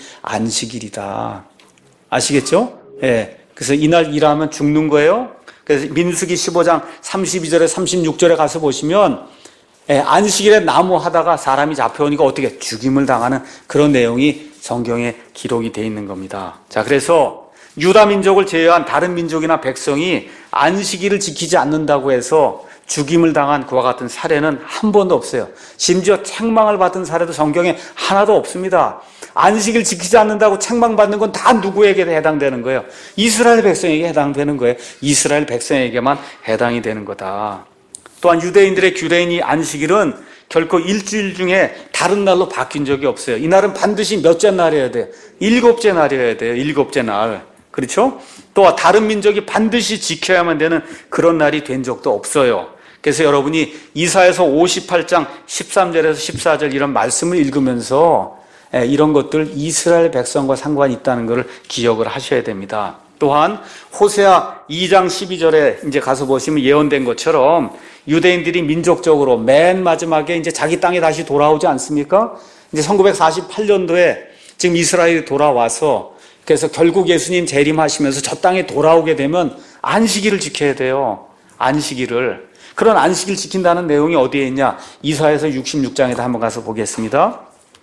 안식일이다. 아시겠죠? 예. 그래서 이날 일하면 죽는 거예요. 그래서 민수기 십오 장 삼십이 절에 삼십육 절에 가서 보시면, 예, 안식일에 나무 하다가 사람이 잡혀오니까 어떻게 죽임을 당하는 그런 내용이 성경에 기록이 되어 있는 겁니다. 자, 그래서 유다 민족을 제외한 다른 민족이나 백성이 안식일을 지키지 않는다고 해서 죽임을 당한 그와 같은 사례는 한 번도 없어요. 심지어 책망을 받은 사례도 성경에 하나도 없습니다. 안식일 지키지 않는다고 책망받는 건 다 누구에게 해당되는 거예요? 이스라엘 백성에게 해당되는 거예요. 이스라엘 백성에게만 해당이 되는 거다. 또한 유대인들의 규례인 안식일은 결코 일주일 중에 다른 날로 바뀐 적이 없어요. 이날은 반드시 몇째 날이어야 돼요? 일곱째 날이어야 돼요. 일곱째 날. 그렇죠? 또 다른 민족이 반드시 지켜야만 되는 그런 날이 된 적도 없어요. 그래서 여러분이 이사야서 오십팔 장 십삼 절에서 십사 절 이런 말씀을 읽으면서 이런 것들 이스라엘 백성과 상관이 있다는 것을 기억을 하셔야 됩니다. 또한 호세아 이 장 십이 절에 이제 가서 보시면 예언된 것처럼 유대인들이 민족적으로 맨 마지막에 이제 자기 땅에 다시 돌아오지 않습니까? 이제 천구백사십팔 년도에 지금 이스라엘이 돌아와서, 그래서 결국 예수님 재림하시면서 저 땅에 돌아오게 되면 안식일을 지켜야 돼요. 안식일을. 그런 안식일 지킨다는 내용이 어디에 있냐? 이사야서 육십육 장에다 한번 가서 보겠습니다.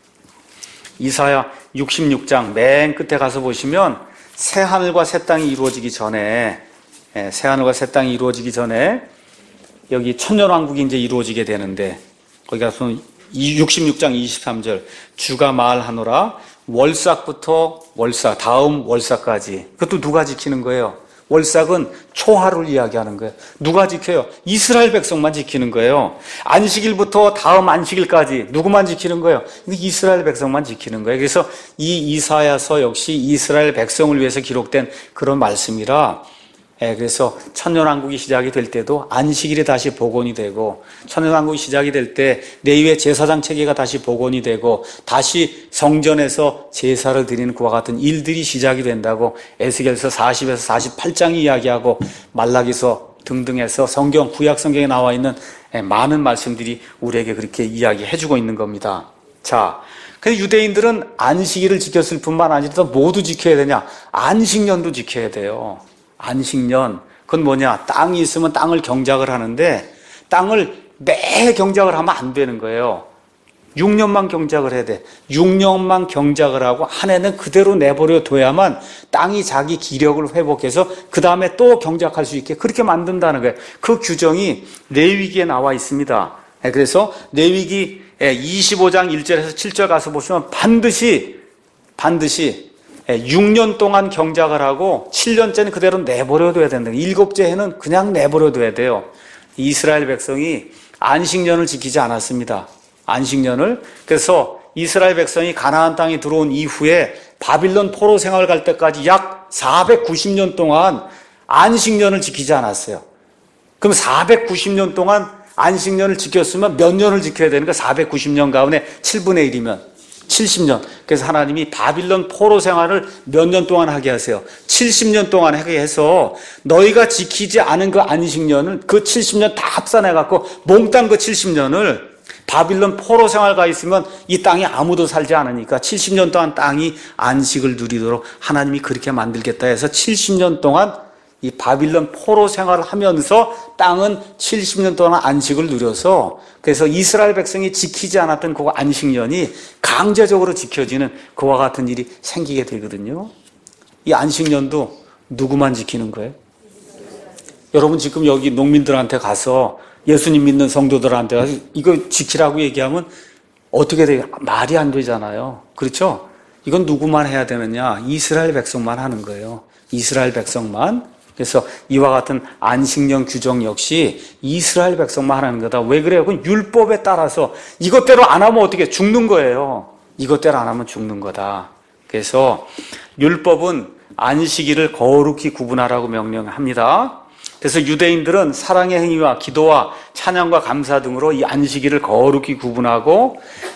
이사야 육십육 장 맨 끝에 가서 보시면 새 하늘과 새 땅이 이루어지기 전에, 새 하늘과 새 땅이 이루어지기 전에 여기 천년왕국이 이제 이루어지게 되는데, 거기 가서 육십육 장 이십삼 절, 주가 말하노라 월삭부터 월삭, 다음 월삭까지. 그것도 누가 지키는 거예요? 월삭은 초하루를 이야기하는 거예요. 누가 지켜요? 이스라엘 백성만 지키는 거예요. 안식일부터 다음 안식일까지 누구만 지키는 거예요? 이스라엘 백성만 지키는 거예요. 그래서 이 이사야서 역시 이스라엘 백성을 위해서 기록된 그런 말씀이라, 예, 그래서 천년왕국이 시작이 될 때도 안식일이 다시 복원이 되고, 천년왕국이 시작이 될 때 레위의 제사장 체계가 다시 복원이 되고, 다시 성전에서 제사를 드리는 그와 같은 일들이 시작이 된다고 에스겔서 사십에서 사십팔 장이 이야기하고, 말라기서 등등해서 성경, 구약 성경에 나와 있는 많은 말씀들이 우리에게 그렇게 이야기해주고 있는 겁니다. 자, 근데 유대인들은 안식일을 지켰을 뿐만 아니라 모두 지켜야 되냐? 안식년도 지켜야 돼요. 안식년, 그건 뭐냐? 땅이 있으면 땅을 경작을 하는데 땅을 매 경작을 하면 안 되는 거예요. 육 년만 경작을 해야 돼. 육 년만 경작을 하고 한 해는 그대로 내버려 둬야만 땅이 자기 기력을 회복해서 그 다음에 또 경작할 수 있게 그렇게 만든다는 거예요. 그 규정이 레위기에 나와 있습니다. 그래서 레위기 이십오 장 일 절에서 칠 절 가서 보시면 반드시 반드시 육 년 동안 경작을 하고 칠 년째는 그대로 내버려둬야 된다. 일곱째 해는 그냥 내버려둬야 돼요. 이스라엘 백성이 안식년을 지키지 않았습니다. 안식년을. 그래서 이스라엘 백성이 가나안 땅에 들어온 이후에 바빌론 포로 생활 갈 때까지 약 사백구십 년 동안 안식년을 지키지 않았어요. 그럼 사백구십 년 동안 안식년을 지켰으면 몇 년을 지켜야 되는가? 사백구십 년 가운데 칠분의 일이면 칠십 년. 그래서 하나님이 바빌론 포로 생활을 몇 년 동안 하게 하세요? 칠십 년 동안 하게 해서 너희가 지키지 않은 그 안식년을 그 칠십 년 다 합산해갖고 몽땅 그 칠십 년을 바빌론 포로 생활 가 있으면 이 땅에 아무도 살지 않으니까 칠십 년 동안 땅이 안식을 누리도록 하나님이 그렇게 만들겠다 해서 칠십 년 동안 이 바빌론 포로 생활을 하면서 땅은 칠십 년 동안 안식을 누려서 그래서 이스라엘 백성이 지키지 않았던 그 안식년이 강제적으로 지켜지는 그와 같은 일이 생기게 되거든요. 이 안식년도 누구만 지키는 거예요? 여러분 지금 여기 농민들한테 가서 예수님 믿는 성도들한테 가서 이거 지키라고 얘기하면 어떻게 돼요? 말이 안 되잖아요. 그렇죠? 이건 누구만 해야 되느냐? 이스라엘 백성만 하는 거예요. 이스라엘 백성만. 그래서 이와 같은 안식년 규정 역시 이스라엘 백성만 하는 거다. 왜 그래요? 그건 율법에 따라서 이것대로 안 하면 어떻게 죽는 거예요. 이것대로 안 하면 죽는 거다. 그래서 율법은 안식일을 거룩히 구분하라고 명령합니다. 그래서 유대인들은 사랑의 행위와 기도와 찬양과 감사 등으로 이 안식일을 거룩히 구분하고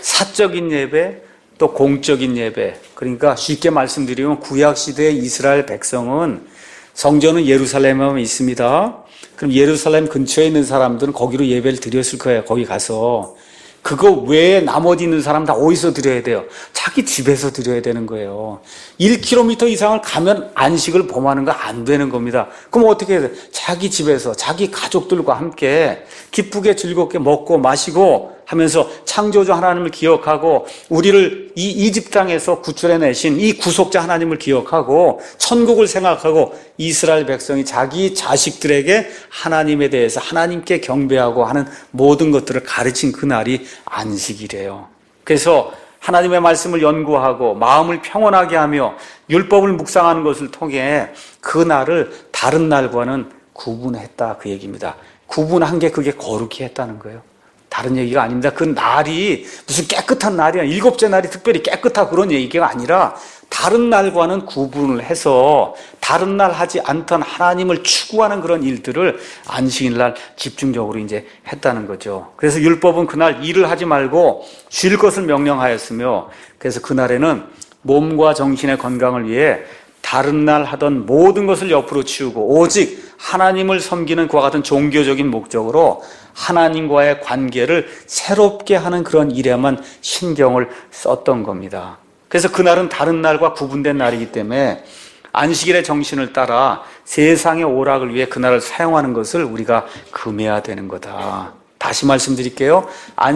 사적인 예배 또 공적인 예배, 그러니까 쉽게 말씀드리면 구약시대의 이스라엘 백성은 성전은 예루살렘에만 있습니다. 그럼 예루살렘 근처에 있는 사람들은 거기로 예배를 드렸을 거예요. 거기 가서. 그거 외에 나머지 있는 사람 다 어디서 드려야 돼요? 자기 집에서 드려야 되는 거예요. 일 킬로미터 이상을 가면 안식을 범하는 거 안 되는 겁니다. 그럼 어떻게 해야 돼요? 자기 집에서 자기 가족들과 함께 기쁘게 즐겁게 먹고 마시고 하면서 창조주 하나님을 기억하고 우리를 이 이집 땅에서 구출해내신 이 구속자 하나님을 기억하고 천국을 생각하고 이스라엘 백성이 자기 자식들에게 하나님에 대해서 하나님께 경배하고 하는 모든 것들을 가르친 그날이 안식이래요. 그래서 하나님의 말씀을 연구하고 마음을 평온하게 하며 율법을 묵상하는 것을 통해 그날을 다른 날과는 구분했다, 그 얘기입니다. 구분한 게 그게 거룩히 했다는 거예요. 다른 얘기가 아닙니다. 그 날이 무슨 깨끗한 날이 아니라 일곱째 날이 특별히 깨끗하고 그런 얘기가 아니라 다른 날과는 구분을 해서 다른 날 하지 않던 하나님을 추구하는 그런 일들을 안식일 날 집중적으로 이제 했다는 거죠. 그래서 율법은 그날 일을 하지 말고 쉴 것을 명령하였으며 그래서 그날에는 몸과 정신의 건강을 위해 다른 날 하던 모든 것을 옆으로 치우고 오직 하나님을 섬기는 그와 같은 종교적인 목적으로 하나님과의 관계를 새롭게 하는 그런 일에만 신경을 썼던 겁니다. 그래서 그날은 다른 날과 구분된 날이기 때문에 안식일의 정신을 따라 세상의 오락을 위해 그날을 사용하는 것을 우리가 금해야 되는 거다. 다시 말씀드릴게요.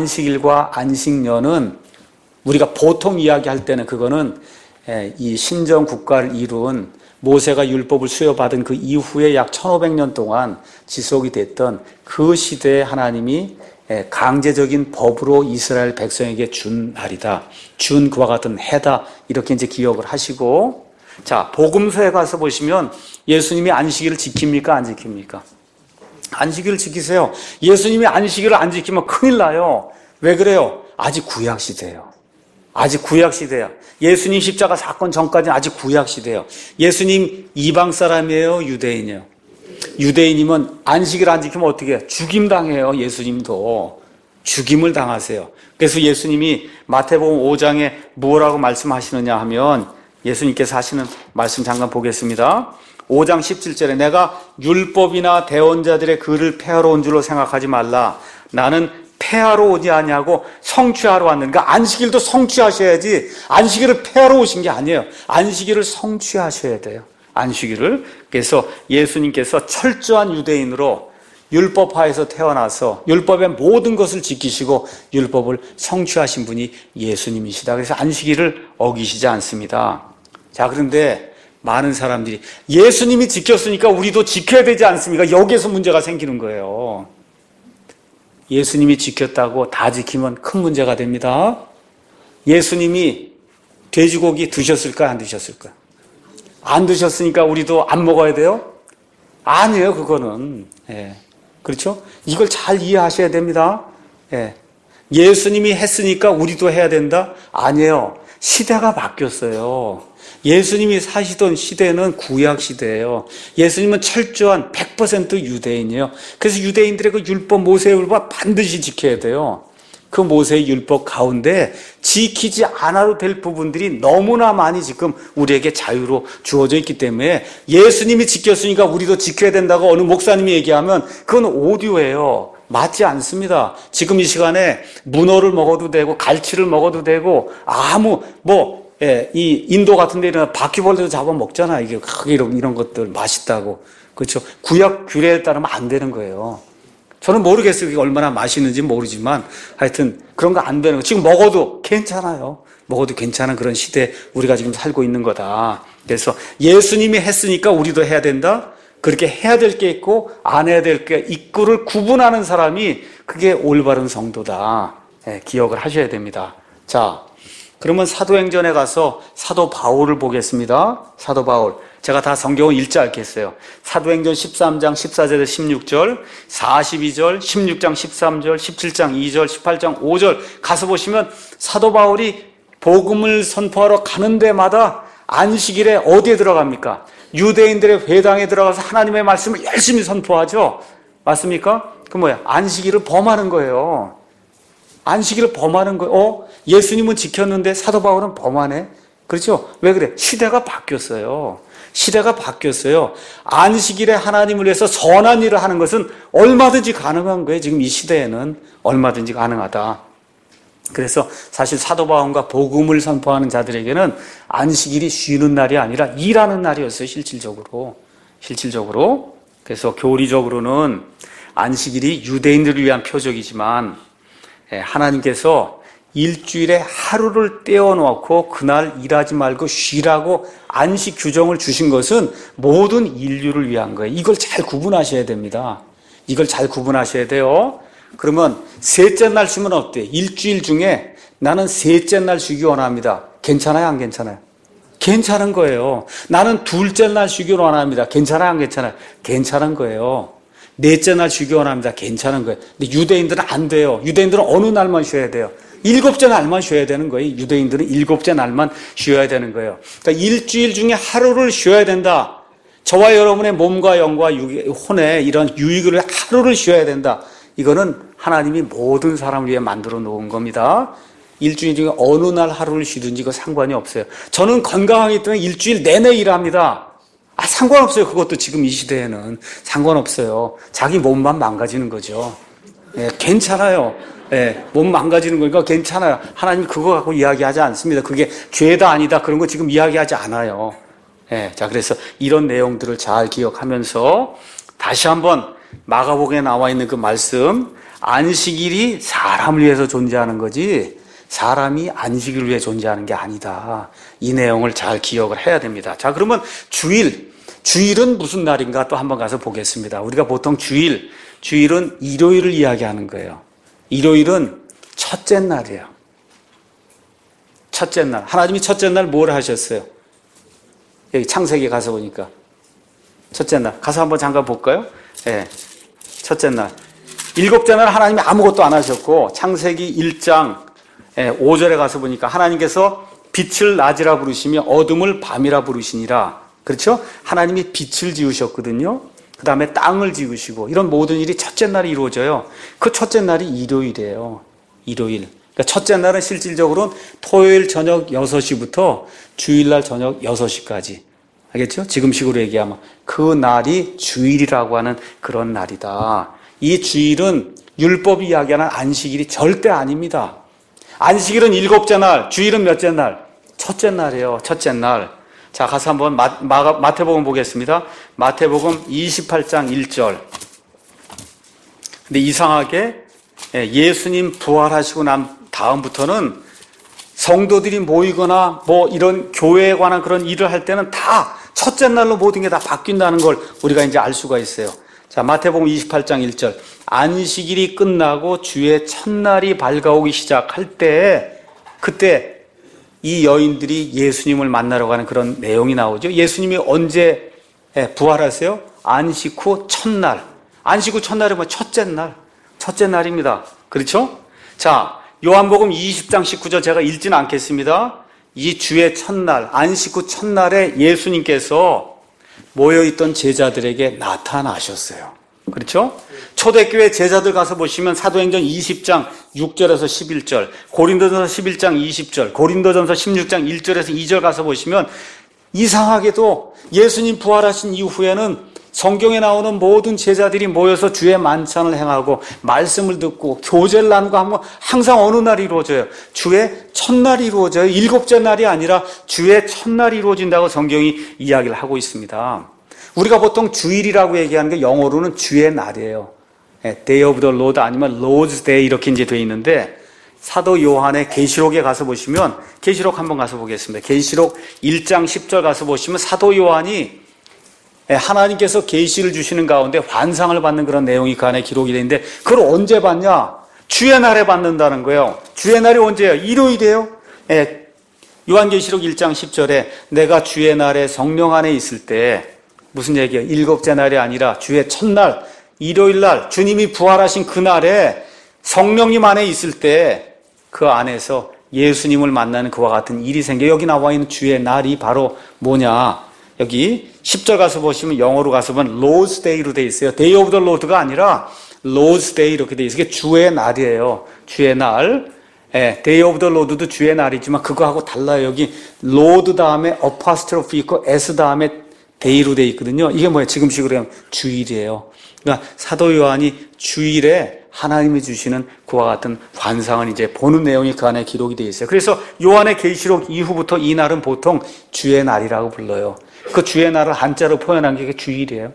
안식일과 안식년은 우리가 보통 이야기할 때는 그거는 이 신정 국가를 이룬 모세가 율법을 수여받은 그 이후에 약 천오백 년 동안 지속이 됐던 그 시대에 하나님이 강제적인 법으로 이스라엘 백성에게 준 날이다. 준 그와 같은 해다. 이렇게 이제 기억을 하시고, 자, 복음서에 가서 보시면 예수님이 안식일을 지킵니까? 안 지킵니까? 안식일을 지키세요. 예수님이 안식일을 안 지키면 큰일 나요. 왜 그래요? 아직 구약 시대예요. 아직 구약 시대야. 예수님 십자가 사건 전까지는 아직 구약 시대예요. 예수님 이방 사람이에요? 유대인이에요? 유대인이면 안식일 안 지키면 어떻게 해요? 죽임 당해요. 예수님도 죽임을 당하세요. 그래서 예수님이 마태복음 오 장에 뭐라고 말씀하시느냐 하면 예수님께서 하시는 말씀 잠깐 보겠습니다. 오 장 십칠 절에 내가 율법이나 대언자들의 글을 폐하러 온 줄로 생각하지 말라. 나는 폐하러 오지 아니하고 성취하러 왔는가. 그러니까 안식일도 성취하셔야지 안식일을 폐하러 오신 게 아니에요. 안식일을 성취하셔야 돼요. 안식일을. 그래서 예수님께서 철저한 유대인으로 율법하에서 태어나서 율법의 모든 것을 지키시고 율법을 성취하신 분이 예수님이시다. 그래서 안식일을 어기시지 않습니다. 자, 그런데 많은 사람들이 예수님이 지켰으니까 우리도 지켜야 되지 않습니까? 여기에서 문제가 생기는 거예요. 예수님이 지켰다고 다 지키면 큰 문제가 됩니다. 예수님이 돼지고기 드셨을까요? 안 드셨을까요? 안 드셨으니까 우리도 안 먹어야 돼요? 아니에요, 그거는. 예. 그렇죠? 이걸 잘 이해하셔야 됩니다. 예. 예수님이 했으니까 우리도 해야 된다? 아니에요. 시대가 바뀌었어요. 예수님이 사시던 시대는 구약 시대예요. 예수님은 철저한 백 퍼센트 유대인이에요. 그래서 유대인들의 그 율법, 모세의 율법 반드시 지켜야 돼요. 그 모세의 율법 가운데 지키지 않아도 될 부분들이 너무나 많이 지금 우리에게 자유로 주어져 있기 때문에 예수님이 지켰으니까 우리도 지켜야 된다고 어느 목사님이 얘기하면 그건 오류예요. 맞지 않습니다. 지금 이 시간에 문어를 먹어도 되고 갈치를 먹어도 되고 아무 뭐 예, 이 인도 같은 데 이런 바퀴벌레도 잡아 먹잖아. 이게 이런 이런 것들 맛있다고. 그렇죠? 구약 규례에 따르면 안 되는 거예요. 저는 모르겠어요. 이게 얼마나 맛있는지 모르지만 하여튼 그런 거 안 되는 거. 지금 먹어도 괜찮아요. 먹어도 괜찮은 그런 시대에 우리가 지금 살고 있는 거다. 그래서 예수님이 했으니까 우리도 해야 된다. 그렇게 해야 될 게 있고 안 해야 될 게 있고를 구분하는 사람이 그게 올바른 성도다. 예, 기억을 하셔야 됩니다. 자, 그러면 사도행전에 가서 사도 바울을 보겠습니다. 사도 바울. 제가 다 성경을 읽지 않겠어요. 사도행전 십삼 장 십사 절에서 십육 절, 사십이 절, 십육 장 십삼 절, 십칠 장 이 절, 십팔 장 오 절 가서 보시면 사도 바울이 복음을 선포하러 가는 데마다 안식일에 어디에 들어갑니까? 유대인들의 회당에 들어가서 하나님의 말씀을 열심히 선포하죠. 맞습니까? 그 뭐야? 안식일을 범하는 거예요. 안식일을 범하는 거예요. 어? 예수님은 지켰는데 사도 바울은 범하네? 그렇죠? 왜 그래? 시대가 바뀌었어요. 시대가 바뀌었어요. 안식일에 하나님을 위해서 선한 일을 하는 것은 얼마든지 가능한 거예요. 지금 이 시대에는 얼마든지 가능하다. 그래서 사실 사도 바울과 복음을 선포하는 자들에게는 안식일이 쉬는 날이 아니라 일하는 날이었어요. 실질적으로. 실질적으로. 그래서 교리적으로는 안식일이 유대인들을 위한 표적이지만 하나님께서 일주일에 하루를 떼어놓고 그날 일하지 말고 쉬라고 안식 규정을 주신 것은 모든 인류를 위한 거예요. 이걸 잘 구분하셔야 됩니다. 이걸 잘 구분하셔야 돼요. 그러면 셋째 날 쉬면 어때요? 일주일 중에 나는 셋째 날 쉬기 원합니다. 괜찮아요? 안 괜찮아요? 괜찮은 거예요. 나는 둘째 날 쉬기 원합니다. 괜찮아요? 안 괜찮아요? 괜찮은 거예요. 넷째 날 쉬기 원합니다. 괜찮은 거예요. 근데 유대인들은 안 돼요. 유대인들은 어느 날만 쉬어야 돼요? 일곱째 날만 쉬어야 되는 거예요. 유대인들은 일곱째 날만 쉬어야 되는 거예요. 그러니까 일주일 중에 하루를 쉬어야 된다. 저와 여러분의 몸과 영과 혼에 이런 유익을 하루를 쉬어야 된다. 이거는 하나님이 모든 사람을 위해 만들어 놓은 겁니다. 일주일 중에 어느 날 하루를 쉬든지 그 상관이 없어요. 저는 건강하기 때문에 일주일 내내 일합니다. 아, 상관없어요. 그것도 지금 이 시대에는 상관없어요. 자기 몸만 망가지는 거죠. 예, 괜찮아요. 예, 몸 망가지는 거니까 괜찮아요. 하나님 그거 갖고 이야기하지 않습니다. 그게 죄다 아니다 그런 거 지금 이야기하지 않아요. 예, 자, 그래서 이런 내용들을 잘 기억하면서 다시 한번 마가복음에 나와 있는 그 말씀, 안식일이 사람을 위해서 존재하는 거지 사람이 안식일을 위해 존재하는 게 아니다. 이 내용을 잘 기억을 해야 됩니다. 자, 그러면 주일, 주일은 무슨 날인가 또 한번 가서 보겠습니다. 우리가 보통 주일, 주일은 일요일을 이야기하는 거예요. 일요일은 첫째 날이에요. 첫째 날. 하나님이 첫째 날 뭘 하셨어요? 여기 창세기 가서 보니까. 첫째 날. 가서 한번 잠깐 볼까요? 예. 네. 첫째 날. 일곱째 날 하나님이 아무것도 안 하셨고, 창세기 일 장 오 절에 가서 보니까 하나님께서 빛을 낮이라 부르시며 어둠을 밤이라 부르시니라. 그렇죠? 하나님이 빛을 지으셨거든요. 그 다음에 땅을 지으시고 이런 모든 일이 첫째 날이 이루어져요. 그 첫째 날이 일요일이에요. 일요일. 그러니까 첫째 날은 실질적으로는 토요일 저녁 여섯 시부터 주일날 저녁 여섯 시까지. 알겠죠? 지금식으로 얘기하면 그 날이 주일이라고 하는 그런 날이다. 이 주일은 율법이 이야기하는 안식일이 절대 아닙니다. 안식일은 일곱째 날, 주일은 몇째 날? 첫째 날이에요. 첫째 날. 자, 가서 한번 마, 마, 마태복음 보겠습니다. 마태복음 이십팔 장 일 절. 근데 이상하게 예수님 부활하시고 난 다음부터는 성도들이 모이거나 뭐 이런 교회에 관한 그런 일을 할 때는 다 첫째 날로 모든 게 다 바뀐다는 걸 우리가 이제 알 수가 있어요. 자, 마태복음 이십팔 장 일 절. 안식일이 끝나고 주의 첫날이 밝아오기 시작할 때, 그때 이 여인들이 예수님을 만나러 가는 그런 내용이 나오죠. 예수님이 언제 부활하세요? 안식 후 첫날. 안식 후 첫날이 뭐 첫째 날. 첫째 날입니다. 그렇죠? 자, 요한복음 이십 장 십구 절 제가 읽지는 않겠습니다. 이 주의 첫날, 안식 후 첫날에 예수님께서 모여있던 제자들에게 나타나셨어요. 그렇죠? 초대교회 제자들 가서 보시면 사도행전 이십 장 육 절에서 십일 절, 고린도전서 십일 장 이십 절, 고린도전서 십육 장 일 절에서 이 절 가서 보시면 이상하게도 예수님 부활하신 이후에는 성경에 나오는 모든 제자들이 모여서 주의 만찬을 행하고 말씀을 듣고 교제를 나누고 하면 항상 어느 날이 이루어져요? 주의 첫날이 이루어져요. 일곱째 날이 아니라 주의 첫날이 이루어진다고 성경이 이야기를 하고 있습니다. 우리가 보통 주일이라고 얘기하는 게 영어로는 주의 날이에요. Day of the Lord 아니면 Lord's Day 이렇게 이제 되어 있는데, 사도 요한의 계시록에 가서 보시면, 계시록 한번 가서 보겠습니다. 계시록 일 장 십 절 가서 보시면 사도 요한이 하나님께서 계시를 주시는 가운데 환상을 받는 그런 내용이 그 안에 기록이 되어 있는데, 그걸 언제 받냐? 주의 날에 받는다는 거예요. 주의 날이 언제예요? 일요일이에요. 요한계시록 일 장 십 절에 내가 주의 날에 성령 안에 있을 때, 무슨 얘기예요? 일곱째 날이 아니라 주의 첫날, 일요일 날, 주님이 부활하신 그날에 성령님 안에 있을 때 그 안에서 예수님을 만나는 그와 같은 일이 생겨. 여기 나와 있는 주의 날이 바로 뭐냐? 여기 십 절 가서 보시면 영어로 가서 보면 Lord's Day로 돼 있어요. Day of the Lord가 아니라 Lord's Day 이렇게 돼 있어요. 이게 주의 날이에요. 주의 날. 예, Day of the Lord도 주의 날이지만 그거하고 달라요. 여기 Lord 다음에 apostrophe 있고 S 다음에 데이로 돼 있거든요. 이게 뭐예요? 지금식으로 하면 주일이에요. 그러니까 사도 요한이 주일에 하나님이 주시는 그와 같은 환상을 이제 보는 내용이 그 안에 기록이 되어 있어요. 그래서 요한의 계시록 이후부터 이 날은 보통 주의 날이라고 불러요. 그 주의 날을 한자로 표현한 게 주일이에요.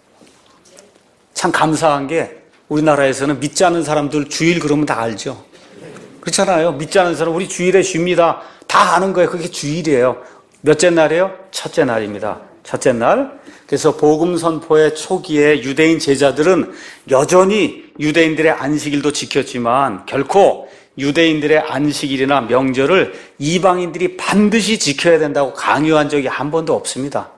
참 감사한 게 우리나라에서는 믿지 않는 사람들 주일 그러면 다 알죠. 그렇잖아요. 믿지 않는 사람 우리 주일에 쉽니다. 다 아는 거예요. 그게 주일이에요. 몇째 날이에요? 첫째 날입니다. 첫째 날. 그래서 복음 선포의 초기에 유대인 제자들은 여전히 유대인들의 안식일도 지켰지만 결코 유대인들의 안식일이나 명절을 이방인들이 반드시 지켜야 된다고 강요한 적이 한 번도 없습니다.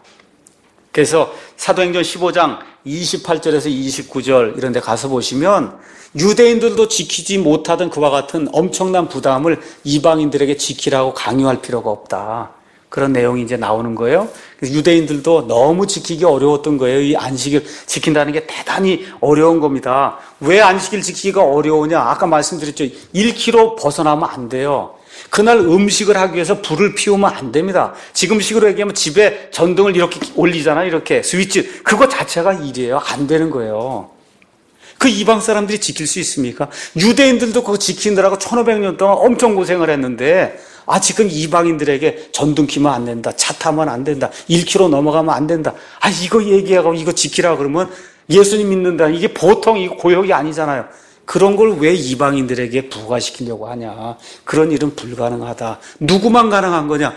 그래서 사도행전 십오 장 이십팔 절에서 이십구 절 이런 데 가서 보시면 유대인들도 지키지 못하던 그와 같은 엄청난 부담을 이방인들에게 지키라고 강요할 필요가 없다. 그런 내용이 이제 나오는 거예요. 그래서 유대인들도 너무 지키기 어려웠던 거예요. 이 안식일 지킨다는 게 대단히 어려운 겁니다. 왜 안식일 지키기가 어려우냐? 아까 말씀드렸죠. 일 킬로미터 벗어나면 안 돼요. 그날 음식을 하기 위해서 불을 피우면 안 됩니다. 지금식으로 얘기하면 집에 전등을 이렇게 올리잖아요. 이렇게 스위치. 그거 자체가 일이에요. 안 되는 거예요. 그 이방 사람들이 지킬 수 있습니까? 유대인들도 그거 지키느라고 천오백 년 동안 엄청 고생을 했는데 아직은 이방인들에게 전등 키면 안 된다. 차 타면 안 된다. 일 킬로미터 넘어가면 안 된다. 아, 이거 얘기하고 이거 지키라 그러면 예수님 믿는다. 이게 보통 이거 고역이 아니잖아요. 그런 걸 왜 이방인들에게 부과시키려고 하냐. 그런 일은 불가능하다. 누구만 가능한 거냐?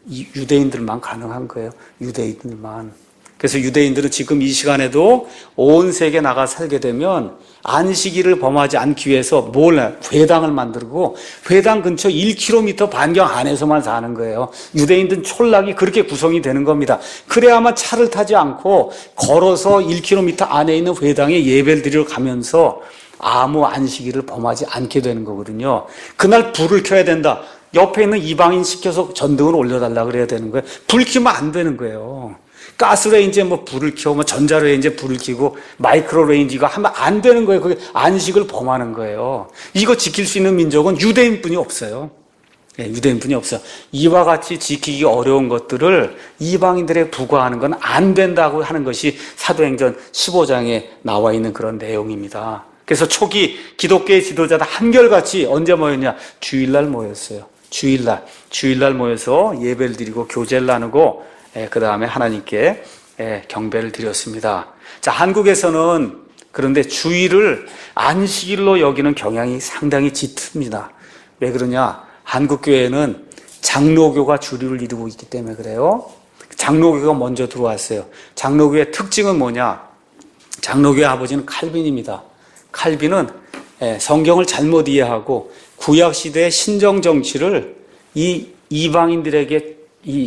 유대인들만 가능한 거예요. 유대인들만. 그래서 유대인들은 지금 이 시간에도 온 세계 나가 살게 되면 안식일을 범하지 않기 위해서 뭘 회당을 만들고 회당 근처 일 킬로미터 반경 안에서만 사는 거예요. 유대인들은 촌락이 그렇게 구성이 되는 겁니다. 그래야만 차를 타지 않고 걸어서 일 킬로미터 안에 있는 회당에 예배를 드리러 가면서 아무 안식일을 범하지 않게 되는 거거든요. 그날 불을 켜야 된다. 옆에 있는 이방인 시켜서 전등을 올려달라 그래야 되는 거예요. 불 켜면 안 되는 거예요. 가스레인지에 뭐 불을 켜고 뭐 전자레인지에 불을 켜고 마이크로레인지가 하면 안 되는 거예요. 그게 안식을 범하는 거예요. 이거 지킬 수 있는 민족은 유대인뿐이 없어요. 네, 유대인뿐이 없어요. 이와 같이 지키기 어려운 것들을 이방인들에 부과하는 건 안 된다고 하는 것이 사도행전 십오 장에 나와 있는 그런 내용입니다. 그래서 초기 기독교의 지도자들 한결같이 언제 모였냐? 주일날 모였어요. 주일날. 주일날 모여서 예배를 드리고 교제를 나누고 그 다음에 하나님께 경배를 드렸습니다. 자, 한국에서는 그런데 주일을 안식일로 여기는 경향이 상당히 짙습니다. 왜 그러냐? 한국교회는 장로교가 주류를 이루고 있기 때문에 그래요. 장로교가 먼저 들어왔어요. 장로교의 특징은 뭐냐? 장로교의 아버지는 칼빈입니다. 칼빈은 성경을 잘못 이해하고 구약시대의 신정정치를 이 이방인들에게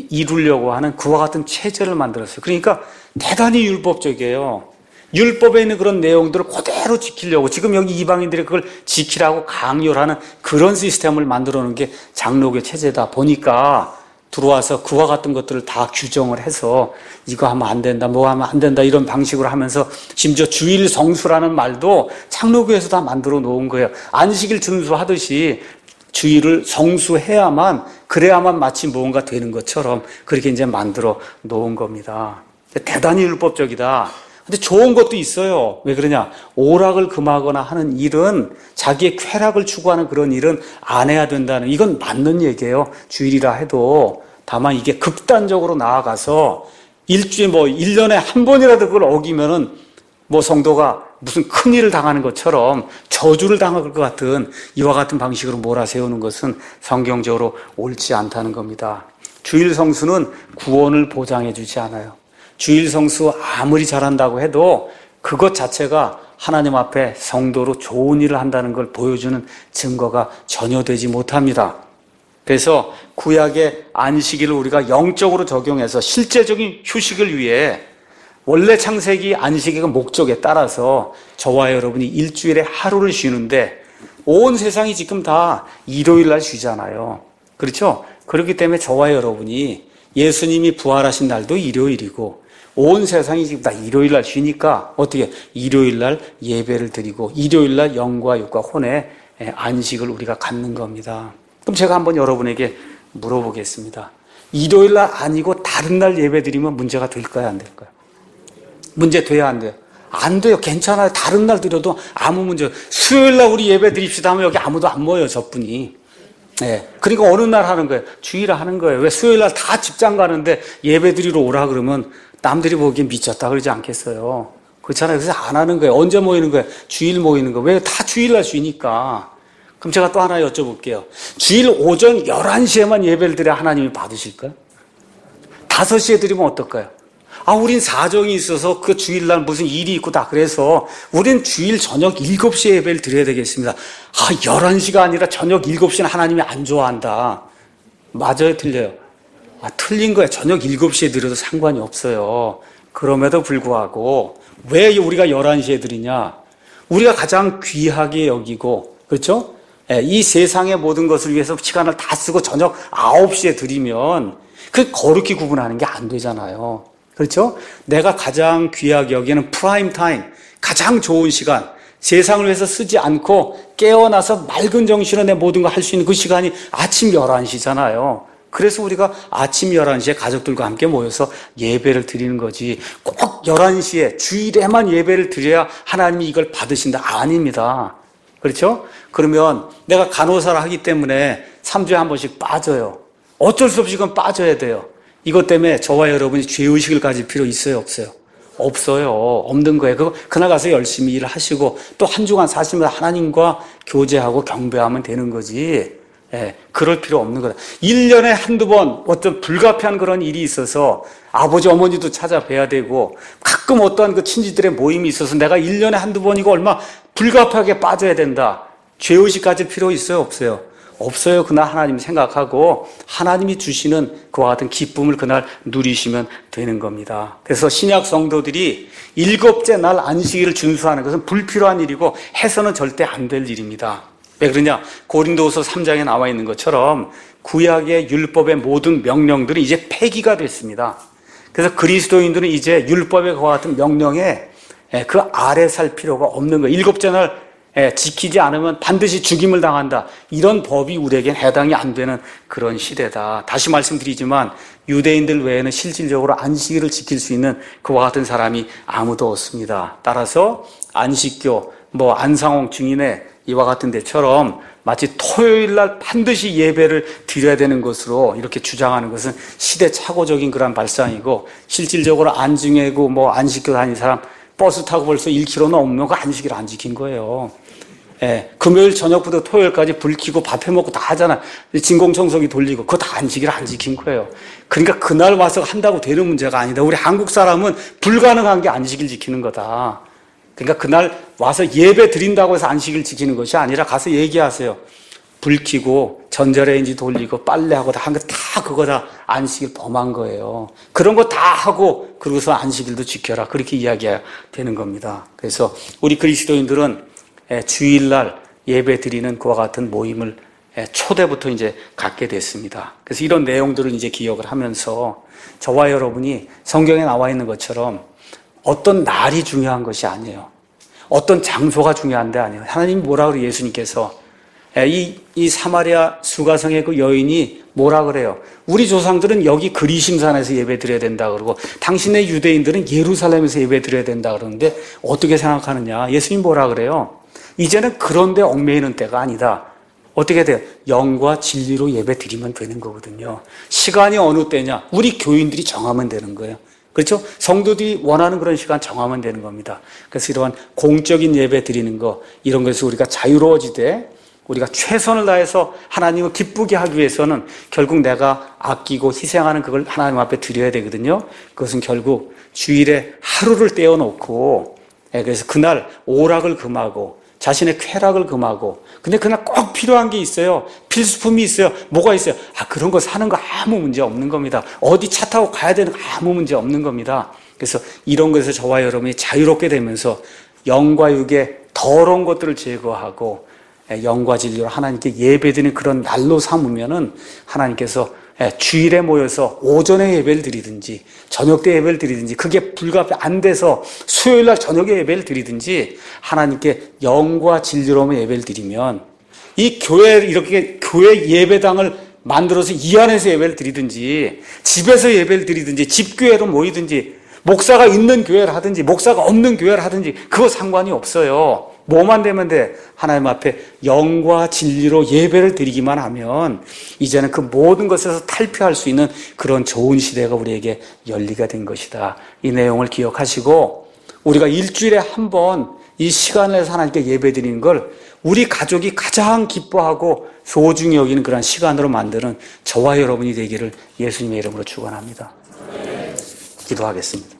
이루려고 하는 그와 같은 체제를 만들었어요. 그러니까 대단히 율법적이에요. 율법에 있는 그런 내용들을 그대로 지키려고 지금 여기 이방인들이 그걸 지키라고 강요를 하는 그런 시스템을 만들어 놓은 게 장로교 체제다 보니까 들어와서 그와 같은 것들을 다 규정을 해서 이거 하면 안 된다, 뭐 하면 안 된다 이런 방식으로 하면서 심지어 주일 성수라는 말도 장로교에서 다 만들어 놓은 거예요. 안식일 준수하듯이 주일을 성수해야만 그래야만 마치 무언가 되는 것처럼 그렇게 이제 만들어 놓은 겁니다. 대단히 율법적이다. 근데 좋은 것도 있어요. 왜 그러냐? 오락을 금하거나 하는 일은 자기의 쾌락을 추구하는 그런 일은 안 해야 된다는 이건 맞는 얘기예요. 주일이라 해도 다만 이게 극단적으로 나아가서 일주일 뭐 일 년에 한 번이라도 그걸 어기면은 뭐 성도가 무슨 큰 일을 당하는 것처럼 저주를 당할 것 같은 이와 같은 방식으로 몰아세우는 것은 성경적으로 옳지 않다는 겁니다. 주일 성수는 구원을 보장해 주지 않아요. 주일 성수 아무리 잘한다고 해도 그것 자체가 하나님 앞에 성도로 좋은 일을 한다는 걸 보여주는 증거가 전혀 되지 못합니다. 그래서 구약의 안식일을 우리가 영적으로 적용해서 실제적인 휴식을 위해 원래 창세기 안식일의 목적에 따라서 저와 여러분이 일주일에 하루를 쉬는데 온 세상이 지금 다 일요일 날 쉬잖아요. 그렇죠? 그렇기 때문에 저와 여러분이 예수님이 부활하신 날도 일요일이고 온 세상이 지금 다 일요일 날 쉬니까 어떻게 일요일 날 예배를 드리고 일요일 날 영과 육과 혼의 안식을 우리가 갖는 겁니다. 그럼 제가 한번 여러분에게 물어보겠습니다. 일요일 날 아니고 다른 날 예배 드리면 문제가 될까요? 안 될까요? 문제 돼야 안 돼요? 안 돼요. 괜찮아요. 다른 날 드려도 아무 문제. 수요일 날 우리 예배 드립시다 하면 여기 아무도 안 모여요. 저뿐이. 네. 그러니까 어느 날 하는 거예요? 주일에 하는 거예요. 왜 수요일 날 다 직장 가는데 예배 드리러 오라 그러면 남들이 보기엔 미쳤다 그러지 않겠어요? 그렇잖아요. 그래서 안 하는 거예요. 언제 모이는 거예요? 주일 모이는 거예요. 왜? 다 주일날 쉬니까. 그럼 제가 또 하나 여쭤볼게요. 주일 오전 열한 시에만 예배를 드려야 하나님이 받으실까요? 다섯 시에 드리면 어떨까요? 아, 우린 사정이 있어서 그 주일날 무슨 일이 있고 다 그래서 우린 주일 저녁 일곱 시에 예배를 드려야 되겠습니다. 아, 열한 시가 아니라 저녁 일곱 시는 하나님이 안 좋아한다. 맞아요? 틀려요? 아, 틀린 거예요. 저녁 일곱 시에 드려도 상관이 없어요. 그럼에도 불구하고 왜 우리가 열한 시에 드리냐? 우리가 가장 귀하게 여기고, 그렇죠? 예, 이 세상의 모든 것을 위해서 시간을 다 쓰고 저녁 아홉 시에 드리면 그 거룩히 구분하는 게 안 되잖아요. 그렇죠? 내가 가장 귀하게 여기는 프라임 타임, 가장 좋은 시간, 세상을 위해서 쓰지 않고 깨어나서 맑은 정신으로 내 모든 걸 할 수 있는 그 시간이 아침 열한 시잖아요. 그래서 우리가 아침 열한 시에 가족들과 함께 모여서 예배를 드리는 거지. 꼭 열한 시에 주일에만 예배를 드려야 하나님이 이걸 받으신다. 아닙니다. 그렇죠? 그러면 내가 간호사를 하기 때문에 삼 주에 한 번씩 빠져요. 어쩔 수 없이 그건 빠져야 돼요. 이것 때문에 저와 여러분이 죄의식을 가질 필요 있어요? 없어요? 없어요. 없는 거예요. 그거 그날 가서 열심히 일을 하시고 또 한 주간 사시면서 하나님과 교제하고 경배하면 되는 거지. 예, 그럴 필요 없는 거다. 일 년에 한두 번 어떤 불가피한 그런 일이 있어서 아버지 어머니도 찾아뵈야 되고 가끔 어떠한 그 친지들의 모임이 있어서 내가 일 년에 한두 번이고 얼마 불가피하게 빠져야 된다. 죄의식 가질 필요 있어요? 없어요? 없어요. 그날 하나님 생각하고 하나님이 주시는 그와 같은 기쁨을 그날 누리시면 되는 겁니다. 그래서 신약 성도들이 일곱째 날 안식일을 준수하는 것은 불필요한 일이고 해서는 절대 안 될 일입니다. 왜 그러냐? 고린도후서 삼 장에 나와 있는 것처럼 구약의 율법의 모든 명령들이 이제 폐기가 됐습니다. 그래서 그리스도인들은 이제 율법의 그와 같은 명령에 그 아래 살 필요가 없는 거예요. 일곱째 날 지키지 않으면 반드시 죽임을 당한다. 이런 법이 우리에겐 해당이 안 되는 그런 시대다. 다시 말씀드리지만 유대인들 외에는 실질적으로 안식일을 지킬 수 있는 그와 같은 사람이 아무도 없습니다. 따라서 안식교, 뭐 안상홍 증인의 이와 같은 데처럼 마치 토요일 날 반드시 예배를 드려야 되는 것으로 이렇게 주장하는 것은 시대착오적인 그런 발상이고 실질적으로 안중에고 뭐 안식교 다니는 사람 버스 타고 벌써 일 킬로미터 넘으면 그 안식일 안 지킨 거예요. 예, 금요일 저녁부터 토요일까지 불 켜고 밥 해먹고 다 하잖아. 진공청소기 돌리고 그거 다 안식일 안 지킨 거예요. 그러니까 그날 와서 한다고 되는 문제가 아니다. 우리 한국 사람은 불가능한 게 안식일 지키는 거다. 그러니까 그날 와서 예배 드린다고 해서 안식일 지키는 것이 아니라 가서 얘기하세요. 불 켜고 전자레인지 돌리고 빨래하고 다 한 거 다 그거 다 안식일 범한 거예요. 그런 거 다 하고 그러고서 안식일도 지켜라. 그렇게 이야기해야 되는 겁니다. 그래서 우리 그리스도인들은 주일날 예배 드리는 그와 같은 모임을 초대부터 이제 갖게 됐습니다. 그래서 이런 내용들을 이제 기억을 하면서 저와 여러분이 성경에 나와 있는 것처럼 어떤 날이 중요한 것이 아니에요. 어떤 장소가 중요한 데 아니에요. 하나님이 뭐라 그래요? 예수님께서 이, 이 사마리아 수가성의 그 여인이 뭐라 그래요? 우리 조상들은 여기 그리심산에서 예배 드려야 된다 그러고 당신의 유대인들은 예루살렘에서 예배 드려야 된다 그러는데 어떻게 생각하느냐? 예수님 뭐라 그래요? 이제는 그런 데 얽매이는 때가 아니다. 어떻게 돼요? 영과 진리로 예배 드리면 되는 거거든요. 시간이 어느 때냐? 우리 교인들이 정하면 되는 거예요. 그렇죠? 성도들이 원하는 그런 시간 정하면 되는 겁니다. 그래서 이러한 공적인 예배 드리는 거, 이런 것에서 우리가 자유로워지되 우리가 최선을 다해서 하나님을 기쁘게 하기 위해서는 결국 내가 아끼고 희생하는 그걸 하나님 앞에 드려야 되거든요. 그것은 결국 주일에 하루를 떼어놓고, 그래서 그날 오락을 금하고 자신의 쾌락을 금하고, 근데 그날 꼭 필요한 게 있어요. 필수품이 있어요. 뭐가 있어요? 아, 그런 거 사는 거 아무 문제 없는 겁니다. 어디 차 타고 가야 되는 거 아무 문제 없는 겁니다. 그래서 이런 것에서 저와 여러분이 자유롭게 되면서 영과 육의 더러운 것들을 제거하고 영과 진리로 하나님께 예배드리는 그런 날로 삼으면은 하나님께서 주일에 모여서 오전에 예배를 드리든지 저녁 때 예배를 드리든지 그게 불가피 안 돼서 수요일 날 저녁에 예배를 드리든지 하나님께 영과 진리로만 예배를 드리면 이 교회 이렇게 교회 예배당을 만들어서 이 안에서 예배를 드리든지 집에서 예배를 드리든지 집교회로 모이든지 목사가 있는 교회를 하든지 목사가 없는 교회를 하든지 그거 상관이 없어요. 뭐만 되면 돼? 하나님 앞에 영과 진리로 예배를 드리기만 하면 이제는 그 모든 것에서 탈피할 수 있는 그런 좋은 시대가 우리에게 열리게 된 것이다. 이 내용을 기억하시고 우리가 일주일에 한 번 이 시간을 내서 하나님께 예배 드리는 걸 우리 가족이 가장 기뻐하고 소중히 여기는 그런 시간으로 만드는 저와 여러분이 되기를 예수님의 이름으로 축원합니다. 기도하겠습니다.